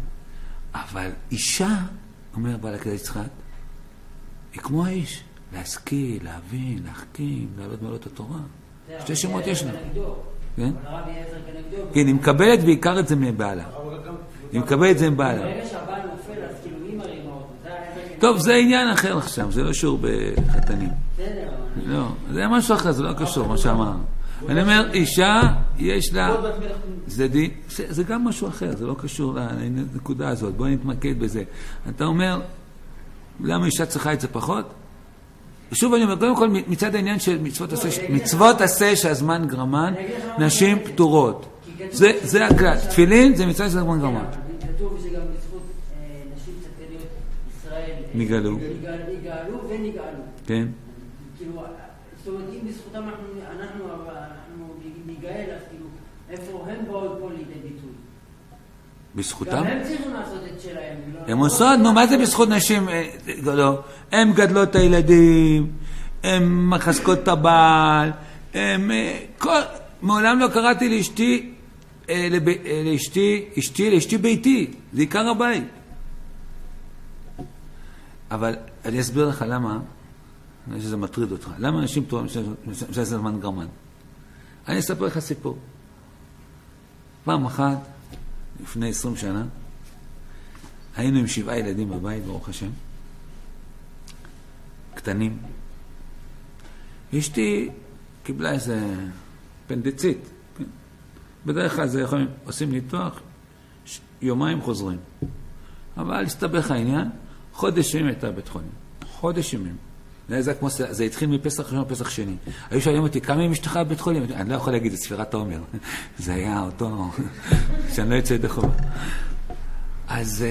אבל אישה, אומר בעל עקדת יצחק, היא כמו האיש. להשכיל, להבין, להחכים, לעלות מעלות התורה. שתי שמות יש לה. כן? כן, היא מקבלת ועיקר את זה מבעלה. היא מקבלת את זה מבעלה. ברגע שהבעל נופל, אז כאילו היא מרימה אותו. טוב, זה עניין אחר עכשיו, זה לא שור בחתנים. בסדר. לא, זה משהו אחר, זה לא קשור, מה שאמר. אני אומר, אישה, יש לה... זה גם משהו אחר, זה לא קשור לנקודה הזאת. בואי נתמקד בזה. אתה אומר, למה אישה צריכה את זה פחות? ושוב אני אומר, קודם כל מצד העניין של מצוות עשה, מצוות עשה שהזמן גרמן, נשים פטורות. זה הכלל. תפילין זה מצוות שהזמן גרמן. כתוב שגם בזכות נשים צדקניות ישראל נגאלו. נגאלו ונגאלו. כן. כאילו, זאת אומרת, אם בזכותם אנחנו נגאל, אז כאילו, איפה הם באו פה לידי ביטוי? בזכותם? גם הם צריכים לעשות את שלהם. הם עושות, נו, מה זה בזכות נשים? לא. הם גדלות את הילדים, הם מחזקות את הבעל, הם... מעולם לא קראתי לאשתי, לאשתי, אשתי, לאשתי ביתי. זה עיקר הבית. אבל אני אסביר לך למה, אני שזה מטריד אותך. למה אנשים פתאום שזה זמן גרמן? אני אספר לך סיפור. פעם אחת, לפני עשרים שנה, היינו עם שבעה ילדים בבית, ברוך השם, קטנים. אשתי קיבלה איזה פנדיצית. כן? בדרך כלל זה יכולים, עושים ניתוח, יומיים חוזרים. אבל הסתבך העניין, חודש ימים הייתה בית חולים. חודש ימים. זה, כמו, זה התחיל מפסח ראשון לפסח שני. היו שואלים אותי, כמה ימים אשתך בבית חולים? אני לא יכול להגיד, זה ספירת העומר. זה היה אותו, שאני לא יצא ידי חובה. אז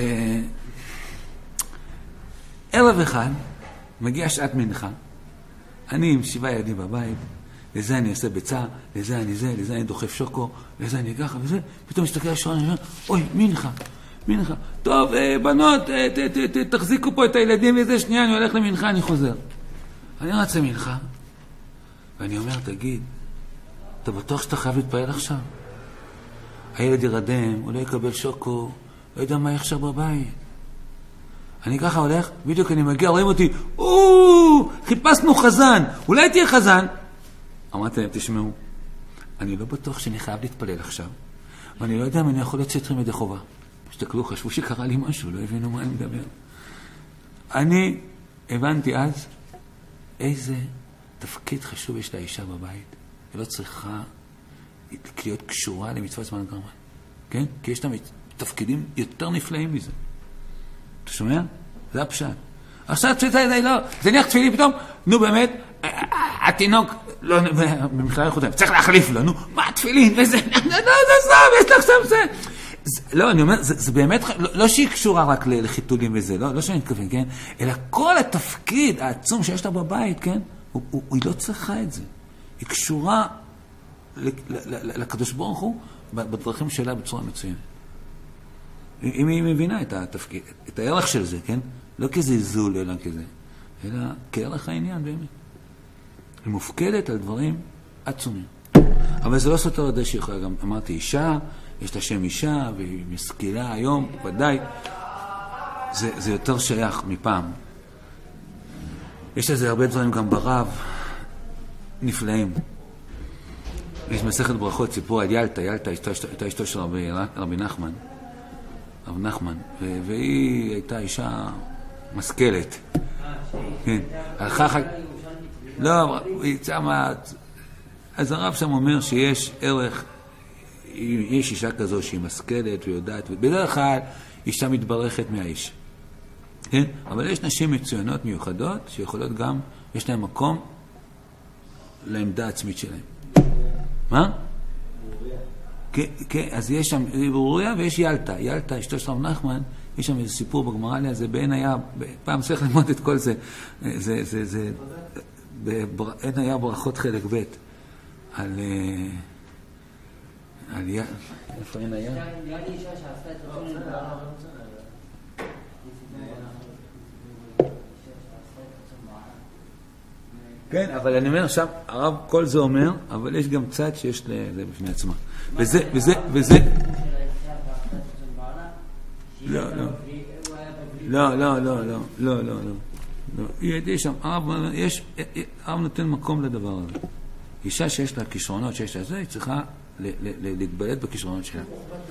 ערב אחד, מגיע שעת מנחה, אני עם שבעה ילדים בבית, לזה אני עושה ביצה, לזה אני זה, לזה אני דוחף שוקו, לזה אני ככה וזה, פתאום מסתכל השעון, אני אומר, אוי, מנחה, מנחה. טוב, בנות, ת, ת, ת, תחזיקו פה את הילדים וזה, שנייה, אני הולך למנחה, אני חוזר. אני רץ למנחה, ואני אומר, תגיד, אתה בטוח שאתה חייב להתפעל עכשיו? הילד ירדם, הוא לא יקבל שוקו, לא יודע מה יחשב בבית. אני ככה הולך, בדיוק אני מגיע, רואים אותי, או, חיפשנו חזן, אולי תהיה חזן. אמרתי להם, תשמעו, אני לא בטוח שאני חייב להתפלל עכשיו, ואני לא יודע אם אני יכול לצאת אתכם ידי חובה. שתקלו, חשבו שקרה לי משהו, לא הבינו מה אני מדבר. אני הבנתי אז איזה תפקיד חשוב יש לאישה בבית. היא לא צריכה להיות קשורה למצוות זמן גרמן. כן? כי יש לה תפקידים יותר נפלאים מזה. אתה שומע? זה הפשט. עכשיו תפילה, לא, זה ניח תפילי פתאום, נו באמת, התינוק, לא, במכלל איכותיים, צריך להחליף לו, נו, מה תפילין, וזה, לא, זה סתם, יש לך שם זה. לא, אני אומר, זה, זה באמת, לא, לא שהיא קשורה רק לחיתולים וזה, לא, לא שאני מתכוון, כן? אלא כל התפקיד העצום שיש לה בבית, כן? הוא, הוא, היא לא צריכה את זה. היא קשורה לקדוש ברוך הוא בדרכים שלה בצורה מצוינת. אם היא מבינה את התפקיד, את הערך של זה, כן? לא כזלזול, אלא כזה, אלא כערך העניין באמת. היא מופקדת על דברים עצומים. אבל זה לא סותר עד שהיא יכולה, גם אמרתי אישה, יש לה שם אישה, והיא משכילה היום, ודאי. זה, זה יותר שייך מפעם. יש לזה הרבה דברים גם ברב, נפלאים. יש מסכת ברכות, סיפור על ילתה, ילתה הייתה אשתו של רבי, רבי נחמן, רב נחמן, והיא הייתה אישה משכלת. כן. הלכה אחת... לא, היא צמה... אז הרב שם אומר שיש ערך, יש אישה כזו שהיא משכלת ויודעת, ובדרך כלל אישה מתברכת מהאיש. כן? אבל יש נשים מצוינות מיוחדות שיכולות גם, יש להן מקום לעמדה העצמית שלהן. מה? כן, כן, אז יש שם ברוריה ויש ילתה. ילתה, אשתו של רב נחמן, יש שם איזה סיפור בגמרא עליה, זה בעין היה, פעם צריך ללמוד את כל זה, זה, זה, זה, בעין היה ברכות חלק ב' על, על ילתה, איפה עין היה? נראה לי אישה שעשתה את רצון בעלה. כן, אבל אני אומר, עכשיו, הרב כל זה אומר, אבל יש גם צד שיש לזה בפני עצמה. וזה, וזה, וזה... לא, לא. לא, לא, לא, לא, לא, לא, לא. יש שם, הרב נותן מקום לדבר הזה. אישה שיש לה כישרונות, שיש לה זה, היא צריכה להתבלט בכישרונות שלה.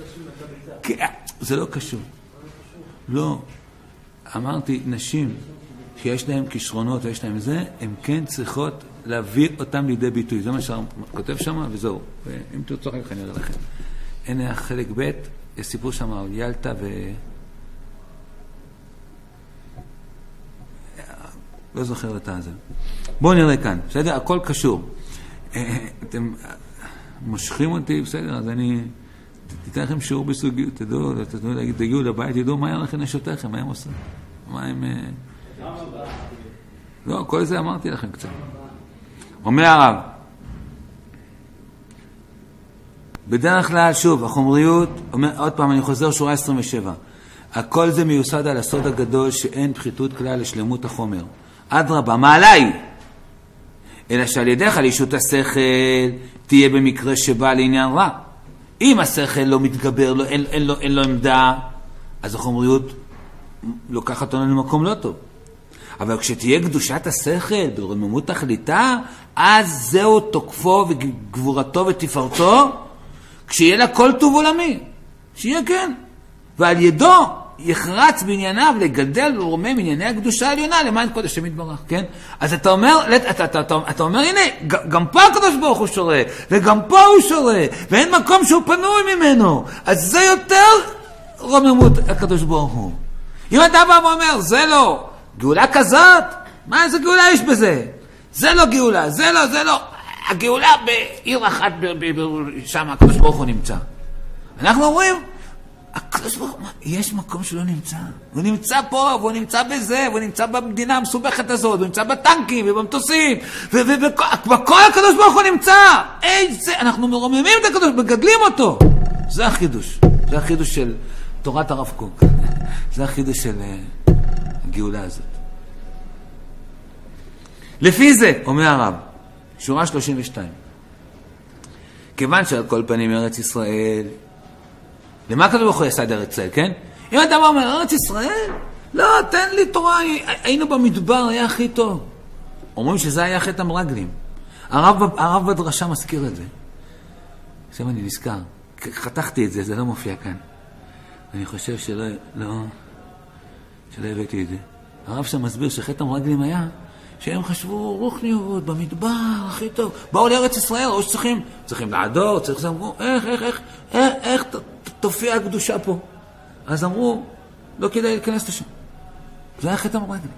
זה לא קשור. לא. אמרתי, נשים שיש להם כישרונות ויש להם זה, הן כן צריכות להביא אותם לידי ביטוי. זה מה שכותב שם, וזהו. ואם תרצו אחר כך אני אראה לכם. הנה חלק ב', יש סיפור שם על ילתה ו... לא זוכר את הזה. בואו נראה כאן. בסדר? הכל קשור. אתם מושכים אותי, בסדר? אז אני... תיתן לכם שיעור בסוגיות, תדעו, תגיעו לבית, תדעו מה היה לכם נשותיכם, מה הם עושים. מה הם... לא, כל זה אמרתי לכם קצת. אומר הרב, בדרך כלל, שוב, החומריות, אומר, עוד פעם, אני חוזר שורה עשרים ושבע. הכל זה מיוסד על הסוד הגדול שאין פחיתות כלל לשלמות החומר. אדרבה, מה עליי? אלא שעל ידך לישות השכל תהיה במקרה שבא לעניין רע. אם השכל לא מתגבר, לא, אין, אין, לו, אין לו עמדה, אז החומריות לוקחת אותנו למקום לא טוב. אבל כשתהיה קדושת השכל, ברוממות תכליתה, אז זהו תוקפו וגבורתו ותפארתו, כשיהיה לה כל טוב עולמי. שיהיה כן. ועל ידו יחרץ בענייניו לגדל ולרומם ענייני הקדושה העליונה למען קודש השם יתברך, כן? אז אתה אומר, אתה, אתה, אתה, אתה אומר, הנה, גם פה הקדוש ברוך הוא שורה, וגם פה הוא שורה, ואין מקום שהוא פנוי ממנו. אז זה יותר רוממות הקדוש ברוך הוא. אם אתה בא ואומר, זה לא, גאולה כזאת, מה איזה גאולה יש בזה? זה לא גאולה, זה לא, זה לא. הגאולה בעיר אחת, שם הקדוש ברוך הוא נמצא. אנחנו אומרים, הקדוש ברוך הוא, יש מקום שלא נמצא. הוא נמצא פה, והוא נמצא בזה, והוא נמצא במדינה המסובכת הזאת, הוא נמצא בטנקים ובמטוסים, ובכל הקדוש ברוך הוא נמצא. איזה, אנחנו מרוממים את הקדוש, מגדלים אותו. זה החידוש. זה החידוש של תורת הרב קוק. זה החידוש של הגאולה הזאת. לפי זה, אומר הרב, שורה שלושים ושתיים. כיוון שעל כל פנים ארץ ישראל, למה הקדוש ברוך הוא יסד ארץ ישראל, כן? אם אתה אומר, ארץ ישראל? לא, תן לי תורה, היינו במדבר, היה הכי טוב. אומרים שזה היה חטא המרגלים. הרב, הרב בדרשה מזכיר את זה. עכשיו אני נזכר, חתכתי את זה, זה לא מופיע כאן. אני חושב שלא, לא, שלא הבאתי את זה. הרב שם מסביר שחטא המרגלים היה, שהם חשבו רוחניות במדבר, הכי טוב. באו לארץ ישראל, או שצריכים, צריכים לעדור, צריכים, אמרו, איך, איך, איך, איך, איך תופיע הקדושה פה. אז אמרו, לא כדאי להיכנס לשם. זה היה חטא המרגלים.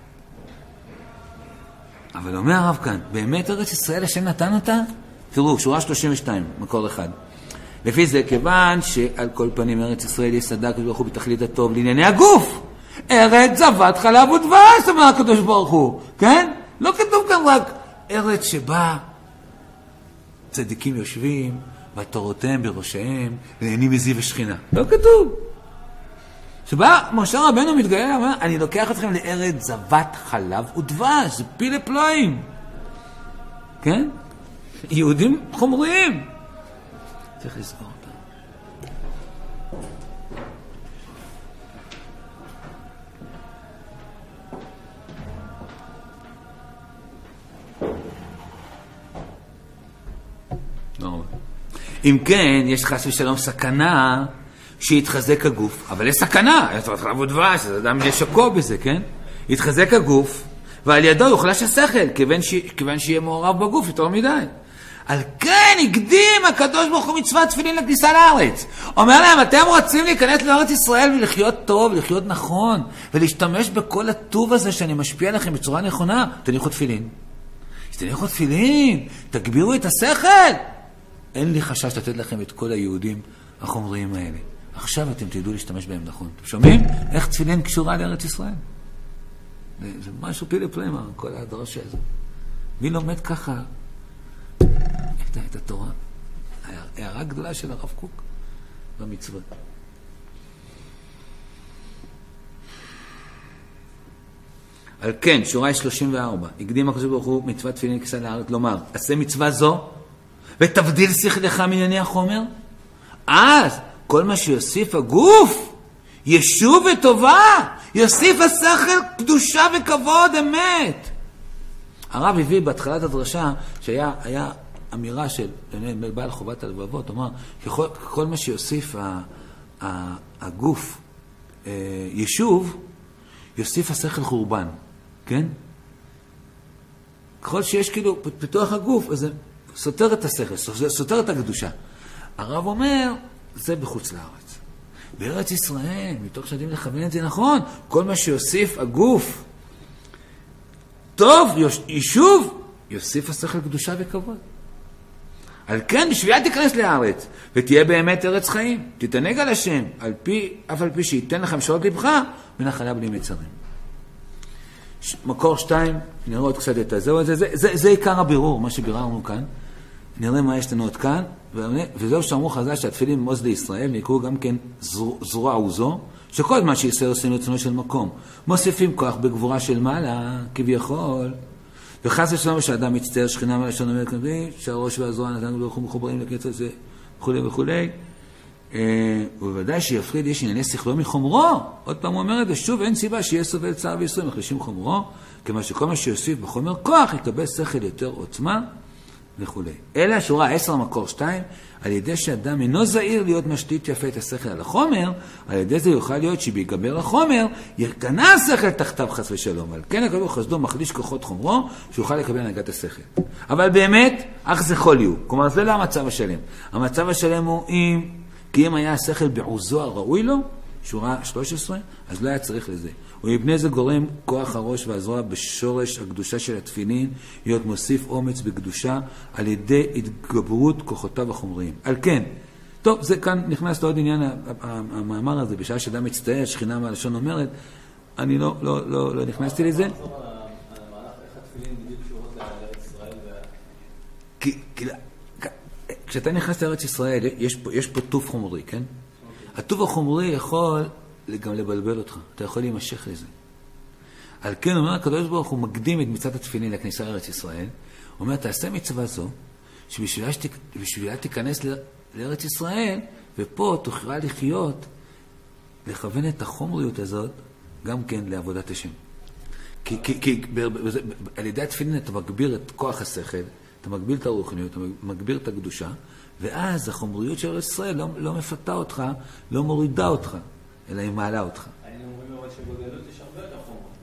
אבל אומר הרב כאן, באמת ארץ ישראל השם נתן אותה? תראו, שורה שלושים ושתיים, מקור אחד. לפי זה, כיוון שעל כל פנים ארץ ישראל יסדה הקדוש ברוך הוא בתכלית הטוב לענייני הגוף. ארץ זבת חלב ודבש, אומר הקדוש ברוך הוא, כן? לא כתוב כאן רק ארץ שבה צדיקים יושבים, והתורותיהם בראשיהם, ונהנים מזיו ושכינה. לא כתוב. שבה משה רבנו מתגאה, אומר, אני לוקח אתכם לארץ זבת חלב ודבש, זה פי לפלואים. כן? יהודים חומריים. צריך לסגור אותם. אם כן, יש חס ושלום סכנה שיתחזק הגוף, אבל יש סכנה, יש חלב ודבש, אז אדם ישקוע בזה, כן? יתחזק הגוף, ועל ידו יוחלש השכל, כיוון, ש... כיוון שיהיה מעורב בגוף יותר מדי. על כן הקדים הקדוש ברוך הוא מצוות תפילין לכניסה לארץ. אומר להם, אתם רוצים להיכנס לארץ ישראל ולחיות טוב, לחיות נכון, ולהשתמש בכל הטוב הזה שאני משפיע לכם בצורה נכונה, תניחו תפילין. תניחו תפילין, תגבירו את השכל. אין לי חשש לתת לכם את כל היהודים החומריים האלה. עכשיו אתם תדעו להשתמש בהם נכון. אתם שומעים? איך תפילין קשורה לארץ ישראל? זה, זה משהו פילי פלמה, כל הדרשה הזה. מי לומד ככה את, את התורה? הערה גדולה של הרב קוק במצוות. על כן, שורה שלושים וארבע, הקדים הקדוש ברוך הוא מצוות תפילין לכניסה לארץ, לומר, עשה מצווה זו, ותבדיל שכלך מענייני החומר, אז כל מה שיוסיף הגוף, ישוב וטובה, יוסיף השכל קדושה וכבוד אמת. הרב הביא בהתחלת הדרשה, שהיה היה אמירה של בעל חובת הלבבות, אומר, ככל, כל מה שיוסיף ה, ה, הגוף אה, ישוב, יוסיף השכל חורבן, כן? ככל שיש כאילו פיתוח הגוף, אז זה סותר את השכל, סותר את הקדושה. הרב אומר, זה בחוץ לארץ. בארץ ישראל, מתוך שיודעים לכוון את זה נכון, כל מה שיוסיף הגוף, טוב, יישוב, יוסיף השכל קדושה וכבוד. על כן, בשביל תיכנס לארץ, ותהיה באמת ארץ חיים. תתענג על השם, על פי, אף על פי שייתן לכם שעות לבך, ונחלה בלי מצרים. ש... מקור שתיים, נראה עוד קצת את הזהו, זה, זה, זה, זה עיקר הבירור, מה שביררנו כאן. נראה מה יש לנו עוד כאן, וזהו שאמרו חז"ל שהתפילין עוז לישראל, ויקראו גם כן זרוע, זרוע וזו, שכל מה שישראל עושים רצונו של מקום, מוסיפים כוח בגבורה של מעלה, כביכול, וחס ושלום שאדם מצטער שכינה מהלשון אומר כדי, שהראש והזרוע נתנו ברוך הוא מחוברים לקצר זה, וכו' וכו'. ובוודאי שיפריד יש ענייני שכלו מחומרו. עוד פעם הוא אומר את זה, שוב אין סיבה שיהיה סובל צער וישראל מחלישים חומרו, כמה שכל מה שיוסיף בחומר כוח יקבל שכל יותר עוצמה וכו'. אלה השורה עשר מקור שתיים, על ידי שאדם אינו זהיר להיות משתית יפה את השכל על החומר, על ידי זה יוכל להיות שבהיגבר החומר, יקנה השכל תחתיו חס ושלום. על כן הקדוש חסדו מחליש כוחות חומרו, שיוכל לקבל הנהגת השכל. אבל באמת, אך זה חול יהיו. כלומר, זה לא המצב השלם. המצב השלם הוא אם, כי אם היה השכל בעוזו הראוי לו, שורה שלוש עשרה, אז לא היה צריך לזה. ומפני זה גורם כוח הראש והזרוע בשורש הקדושה של התפילין, להיות מוסיף אומץ בקדושה על ידי התגברות כוחותיו החומריים. על כן, טוב, זה כאן נכנס לעוד עניין המאמר הזה, בשעה שאדם מצטער, שכינה מהלשון אומרת, אני לא, לא, לא, לא נכנסתי לזה. איך התפילין בדיוק קשורות לארץ ישראל? כי, כי, כשאתה נכנס לארץ ישראל, יש פה, יש פה טוב חומרי, כן? הטוב החומרי יכול גם לבלבל אותך, אתה יכול להימשך לזה. על כן אומר הקדוש ברוך הוא מקדים את מצוות התפילין לכניסה לארץ ישראל, הוא אומר תעשה מצווה זו, שבשבילה תיכנס לארץ ישראל, ופה תוכל לחיות, לכוון את החומריות הזאת, גם כן לעבודת השם. כי, כי, כי על ידי התפילין אתה מגביר את כוח השכל, אתה מגביר את הרוחניות, אתה מגביר את הקדושה, ואז החומריות של ארץ ישראל לא, לא מפתה אותך, לא מורידה אותך, אלא היא מעלה אותך. היינו אומרים לראות שבגלות יש הרבה יותר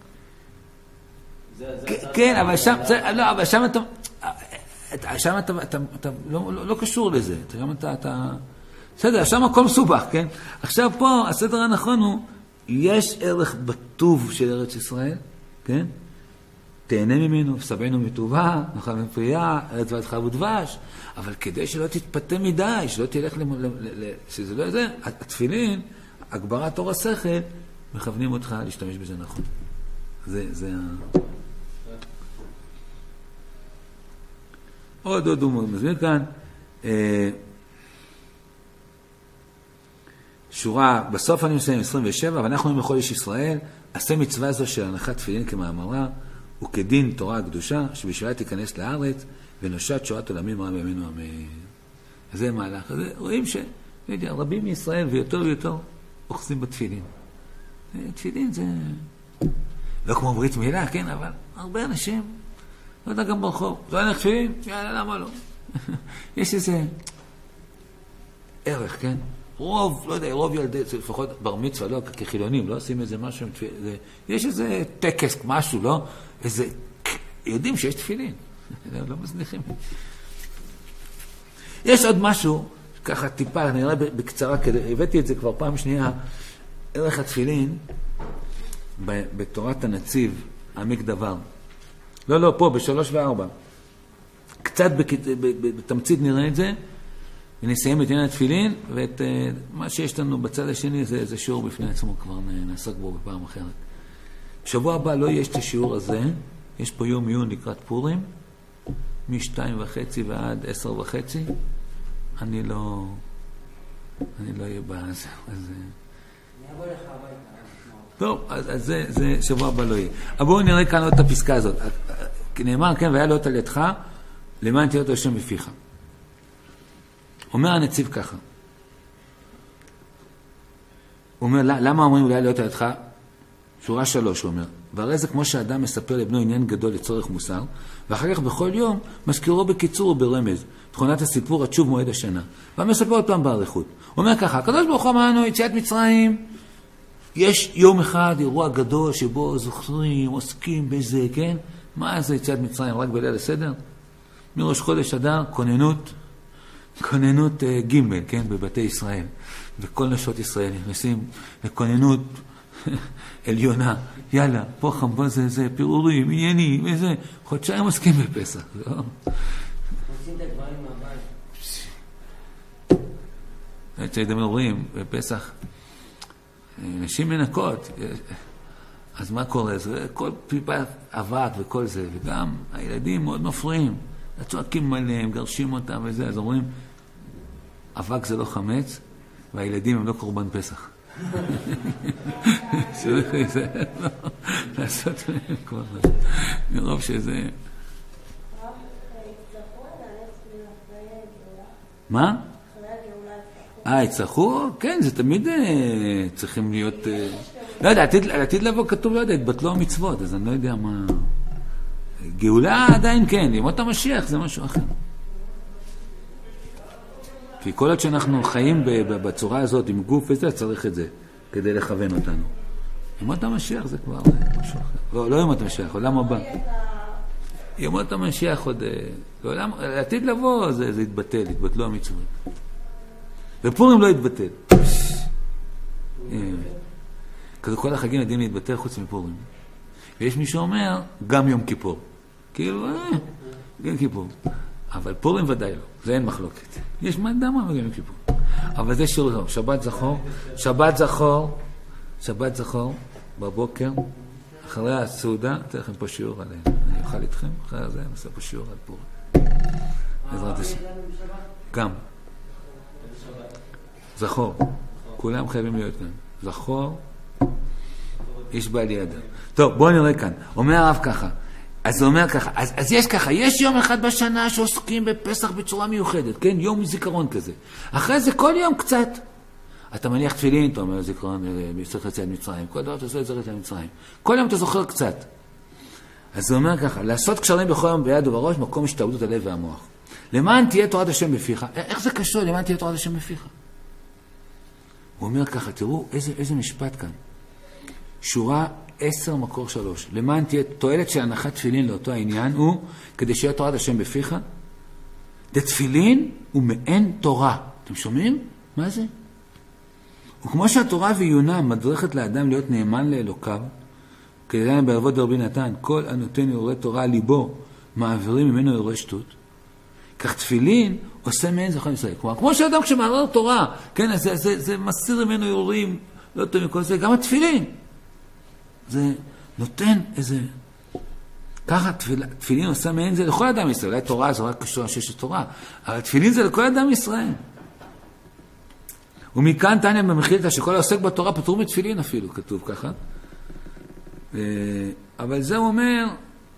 חומר. כן, אבל שם, לא, אבל שם אתה, שם אתה, אתה, אתה לא, לא, לא קשור לזה. שם אתה, אתה, בסדר, שם הכל מסובך, כן? עכשיו פה, הסדר הנכון הוא, יש ערך בטוב של ארץ ישראל, כן? תהנה ממנו, סבנו מטובה, נאכל מפרייה, ארץ ועד חלב ודבש, אבל כדי שלא תתפתה מדי, שלא תלך, ל, ל, שזה לא זה, התפילין, הגברת אור השכל, מכוונים אותך להשתמש בזה נכון. זה, זה ה... עוד עוד הוא מזמין כאן, שורה, בסוף אני מסיים עשרים ושבע, ואנחנו עם חודש ישראל, עשה מצווה זו של הנחת תפילין כמאמרה, וכדין תורה הקדושה, שבשבילה תיכנס לארץ, ונושת שורת עולמים רב ימינו אמן. זה מהלך. אז רואים ש... יודע, רבים מישראל ויותר ויותר אוחזים בתפילין. תפילין זה... לא כמו ברית מילה, כן, אבל הרבה אנשים, לא יודע גם ברחוב, לא הולך תפילין, יאללה, למה לא? יש איזה ערך, כן? רוב, לא יודע, רוב ילדי, לפחות בר מצווה, לא, כחילונים, לא עושים איזה משהו, זה, יש איזה טקס, משהו, לא? איזה, יודעים שיש תפילין, לא, לא מזניחים. יש עוד משהו, ככה טיפה, נראה בקצרה, כדי, הבאתי את זה כבר פעם שנייה, ערך התפילין, בתורת הנציב, עמיק דבר. לא, לא, פה, בשלוש וארבע. קצת בתמצית נראה את זה, ונסיים את עניין התפילין, ואת מה שיש לנו בצד השני, זה, זה שיעור בפני עצמו, כבר נעסק בו בפעם אחרת. בשבוע הבא לא יש את השיעור הזה, יש פה יום עיון לקראת פורים, משתיים וחצי ועד עשר וחצי. אני לא, אני לא אהיה בזה. אז... אני אבוא לך הביתה. טוב, אז, אז זה, זה שבוע הבא לא יהיה. אבל בואו נראה כאן עוד את הפסקה הזאת. נאמר, כן, והיה להיות על ידך, למען תהיה אותו השם בפיך. אומר הנציב ככה. הוא אומר, למה אומרים אולי להיות על ידך? שורה שלוש, הוא אומר. והרי זה כמו שאדם מספר לבנו עניין גדול לצורך מוסר, ואחר כך בכל יום מזכירו בקיצור וברמז, תכונת הסיפור התשוב מועד השנה. ומספר עוד פעם בעריכות. הוא אומר ככה, הקדוש ברוך הוא אמר לנו, יציאת מצרים, יש יום אחד אירוע גדול שבו זוכרים, עוסקים בזה, כן? מה זה יציאת מצרים? רק בליל הסדר? מראש חודש אדר, כוננות, כוננות uh, ג', כן? בבתי ישראל. וכל נשות ישראל נכנסים לכוננות עליונה. יאללה, פה חמבון זה, זה, פירורים, עניינים, איזה, חודשיים עוסקים בפסח. לא? עושים את הדברים מהבית. כשאתם אומרים, בפסח, נשים מנקות, אז מה קורה? זה כל פיפה אבק וכל זה, וגם הילדים מאוד מפריעים, צועקים עליהם, גרשים אותם וזה, אז אומרים, אבק זה לא חמץ, והילדים הם לא קורבן פסח. צריך איזה, לא, לעשות להם כל זה. מרוב שזה... מה? אה, יצטרכו? כן, זה תמיד צריכים להיות... לא יודע, עתיד לבוא כתוב, לא יודע, התבטלו המצוות, אז אני לא יודע מה... גאולה עדיין כן, ימות המשיח זה משהו אחר. כי כל עוד שאנחנו חיים בצורה הזאת עם גוף וזה, צריך את זה, כדי לכוון אותנו. ימות המשיח זה כבר משהו אחר. לא, לא ימות המשיח, עולם הבא. ימות המשיח עוד... עתיד לבוא זה יתבטל, התבטלו המצוות. ופורים לא יתבטל. כזה כל החגים יודעים להתבטל חוץ מפורים. ויש מי שאומר, גם יום כיפור. כאילו, אה, יום כיפור. אבל פורים ודאי לא. זה אין מחלוקת. יש מה דמה וגם יום כיפור. אבל זה שיעור לא. שבת זכור. שבת זכור. שבת זכור. בבוקר. אחרי הסעודה, אתן לכם פה שיעור עליהם. אני אוכל איתכם. אחרי זה אני עושה פה שיעור על פורים. בעזרת השם. גם. זכור. כולם חייבים להיות כאן. זכור. איש בעל ידע. טוב, בואו נראה כאן. אומר הרב ככה. אז הוא אומר ככה. אז, אז יש ככה. יש יום אחד בשנה שעוסקים בפסח בצורה מיוחדת. כן? יום זיכרון כזה. אחרי זה כל יום קצת. אתה מניח תפילין, אתה אומר זיכרון בסוף יציאת מצרים. כל דבר אתה עושה את זה יציאת מצרים. כל יום אתה זוכר קצת. אז הוא אומר ככה. לעשות קשרים בכל יום ביד ובראש, מקום השתעבדות הלב והמוח. למען תהיה תורת השם בפיך. איך זה קשור? למען תהיה תורת השם בפיך. הוא אומר ככה, תראו איזה, איזה משפט כאן. שורה עשר מקור שלוש. למען תהיה תועלת של הנחת תפילין לאותו העניין הוא, כדי שיהיה תורת השם בפיך. דתפילין הוא מעין תורה. אתם שומעים? מה זה? וכמו שהתורה ועיונה מדרכת לאדם להיות נאמן לאלוקיו, כדי להם בערבות דרבי נתן, כל הנותן יורה תורה על ליבו, מעבירים ממנו יורה שטות. כך תפילין עושה מעין זכר ישראל. כלומר, כמו שאדם כשמערער תורה, כן, אז זה, זה, זה מסיר ממנו יורים, לא טוב מכל זה, גם התפילין. זה נותן איזה... ככה תפיל, תפילין עושה מעין זה לכל אדם ישראל. אולי תורה זה רק קשור לשש תורה, אבל תפילין זה לכל אדם ישראל. ומכאן תניא במחילתא שכל העוסק בתורה פטור מתפילין אפילו, כתוב ככה. אבל זה הוא אומר...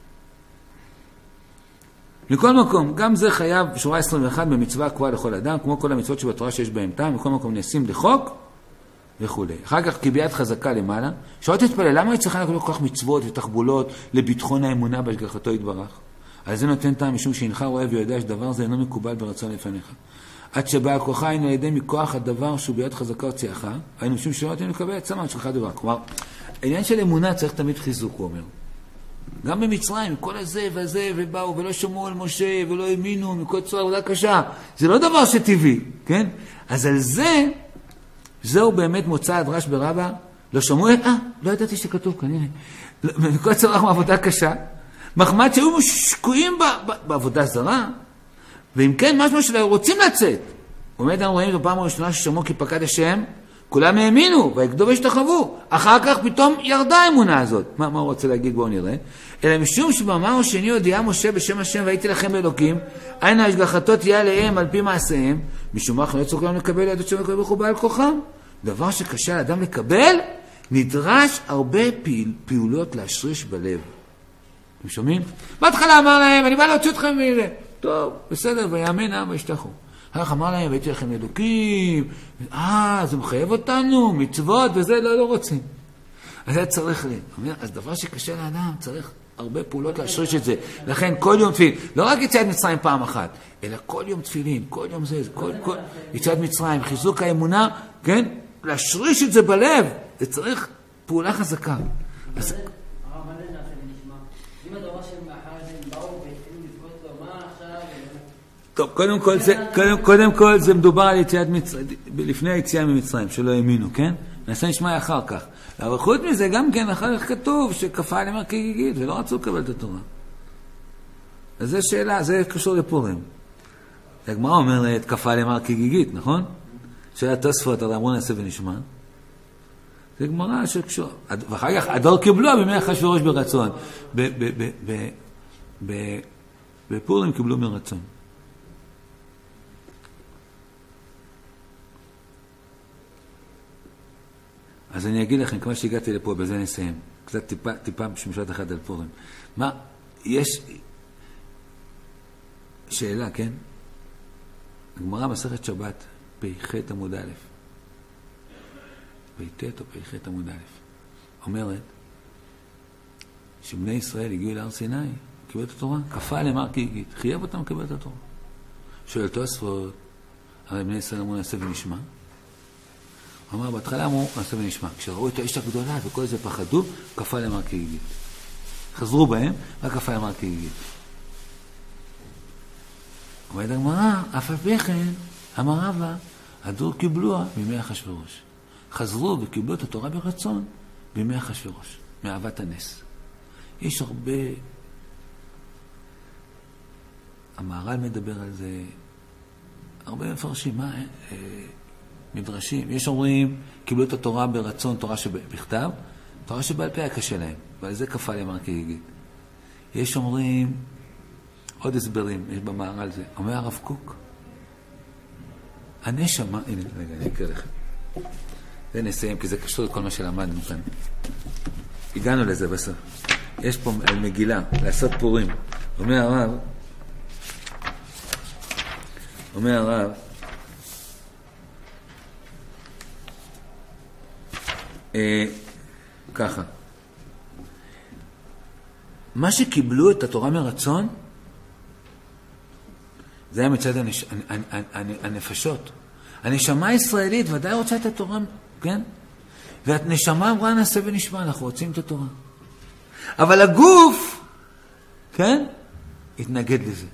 מכל מקום, גם זה חייב בשורה עשרים ואחת במצווה קבועה לכל אדם, כמו כל המצוות שבתורה שיש בהם טעם, מכל מקום נעשים לחוק וכו'. אחר כך כביעת חזקה למעלה, שלא תתפלל, למה היא צריכה לקבל כל כך מצוות ותחבולות לביטחון האמונה בהשגחתו יתברך? על זה נותן טעם משום שהנך רואה ויודע שדבר זה אינו מקובל ברצון לפניך. עד שבא הכוחה היינו על ידי מכוח הדבר שהוא ביד חזקה הוציאך, היינו משום שלא תהיה לקבל את צמא שלך דבר. כלומר, העניין של אמונה צריך תמיד חיזוק, הוא אומר. גם במצרים, כל הזה וזה, ובאו ולא שמעו על משה, ולא האמינו, מכל צורה עבודה קשה. זה לא דבר שטבעי, כן? אז על זה, זהו באמת מוצא הדרש ברבא, לא שמעו, אה, לא ידעתי שכתוב כאן, הנה. מכל צורה עבודה קשה, מחמד שהיו שקועים בעבודה זרה, ואם כן, משהו שלא רוצים לצאת. באמת אנחנו רואים בפעם הראשונה ששמעו כי פקד השם, כולם האמינו, והקדו והשתחוו. אחר כך פתאום ירדה האמונה הזאת. מה, מה הוא רוצה להגיד? בואו נראה. אלא משום שבאמר השני הודיע משה בשם השם והייתי לכם באלוקים, עין ההשגחתו תהיה עליהם על פי מעשיהם, משום מה אנחנו לא צריכים לקבל לידות שם לקבל בעל כוחם. דבר שקשה לאדם לקבל, נדרש הרבה פעיל, פעולות להשריש בלב. אתם שומעים? בהתחלה אמר להם, אני בא להוציא אתכם מזה. טוב, בסדר, ויאמן העם וישתחו. אחר אמר להם, והייתי לכם אלוקים, אה, זה מחייב אותנו, מצוות וזה, לא, לא רוצים. אז זה צריך לי. אז דבר שקשה לאדם, צריך הרבה פעולות להשריש את זה. לכן כל יום תפילין, לא רק יציאת מצרים פעם אחת, אלא כל יום תפילין, כל יום זה, כל, כל, יציאת מצרים, חיזוק האמונה, כן? להשריש את זה בלב, זה צריך פעולה חזקה. אז... טוב, קודם כל זה, קודם, קודם כל זה מדובר על יציאת מצרים, לפני היציאה ממצרים, שלא האמינו, כן? נעשה נשמע אחר כך. אבל חוץ מזה גם כן, אחר כך כתוב שכפה עליהם כגיגית, ולא רצו לקבל את התורה. אז זו שאלה, זה קשור לפורים. הגמרא אומרת, כפה עליהם כגיגית, נכון? שאלה תוספות, אבל אמרו נעשה ונשמע. זה גמרא שקשור. ואחר כך, הדור קיבלו בימי אחשוורוש ברצון. בפורים קיבלו מרצון. אז אני אגיד לכם, כמו שהגעתי לפה, בזה נסיים. קצת טיפה, טיפה משפט אחד על פורים. מה, יש שאלה, כן? הגמרא מסכת שבת, פ"ח עמוד א', פ"ט או פ"ח עמוד א', אומרת שבני ישראל הגיעו להר סיני, קיבלו את התורה, כפה עליהם הר כגיגית, חייב אותם לקבל את התורה. שואל תוספות, הרי בני ישראל אמרו נעשה ונשמע. הוא אמר, בהתחלה אמרו, נעשה ונשמע. כשראו את האיש הגדולה וכל זה פחדו, כפה להם הר כגיגית. חזרו בהם, רק כפה להם הר כגיגית. אומרת הגמרא, אף על פי כן, אמר רבא, הדור קיבלוה בימי אחשוורוש. חזרו וקיבלו את התורה ברצון בימי אחשוורוש, מאהבת הנס. יש הרבה... המהר"ל מדבר על זה, הרבה מפרשים, מה... אה, מדרשים. יש אומרים, קיבלו את התורה ברצון, תורה שבכתב, תורה שבעל פה היה קשה להם, ועל זה כפה להם הר כגיגית. יש אומרים, עוד הסברים, יש במהר"ל זה, אומר הרב קוק, הנשמה, הנה, רגע, אני אקרא לכם. זה נסיים, כי זה קשור לכל מה שלמדנו כאן. הגענו לזה בסוף. יש פה על מגילה, לעשות פורים. אומר הרב, אומר הרב, אה, ככה. מה שקיבלו את התורה מרצון, זה היה מצד הנש... הנפשות. הנשמה הישראלית ודאי רוצה את התורה, כן? והנשמה אמרה נעשה ונשמע, אנחנו רוצים את התורה. אבל הגוף, כן? התנגד לזה.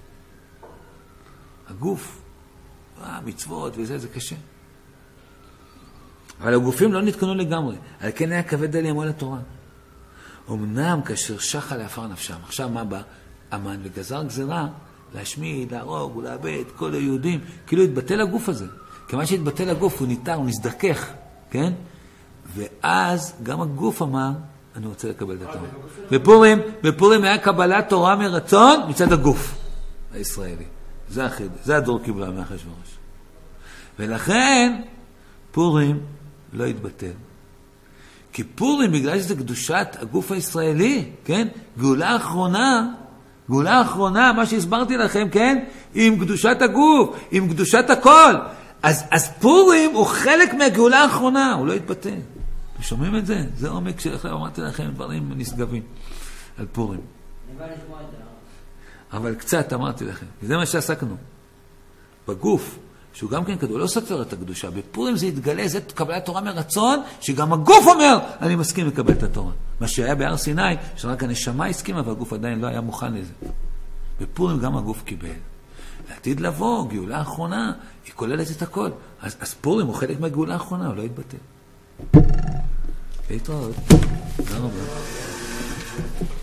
הגוף, המצוות וזה, זה קשה. אבל הגופים לא נתקנו לגמרי. על כן היה כבד עליהם על התורה. אמנם כאשר שחה לאפר נפשם. עכשיו מה בא? אמן וגזר גזרה להשמיד, להרוג ולאבד כל היהודים. כאילו התבטל הגוף הזה. כיוון שהתבטל הגוף הוא ניתר, הוא נזדכך. כן? ואז גם הגוף אמר, אני רוצה לקבל את התורה. בפורים, בפורים היה קבלת תורה מרצון מצד הגוף הישראלי. זה החיד, זה הדור קיבלה מאחשוורוש. ולכן פורים לא התבטל. כי פורים, בגלל שזה קדושת הגוף הישראלי, כן? גאולה האחרונה, גאולה האחרונה, מה שהסברתי לכם, כן? עם קדושת הגוף, עם קדושת הכל. אז, אז פורים הוא חלק מהגאולה האחרונה, הוא לא התבטל. אתם שומעים את זה? זה עומק שלכם, אמרתי לכם דברים נשגבים על פורים. אבל קצת אמרתי לכם, זה מה שעסקנו. בגוף, שהוא גם כן כדור, לא סותר את הקדושה. בפורים זה יתגלה, זה קבלת תורה מרצון, שגם הגוף אומר, אני מסכים לקבל את התורה. מה שהיה בהר סיני, שרק הנשמה הסכימה, והגוף עדיין לא היה מוכן לזה. בפורים גם הגוף קיבל. לעתיד לבוא, גאולה האחרונה, היא כוללת את הכל. אז, אז פורים הוא חלק מהגאולה האחרונה, הוא לא יתבטל. להתראות. תודה רבה.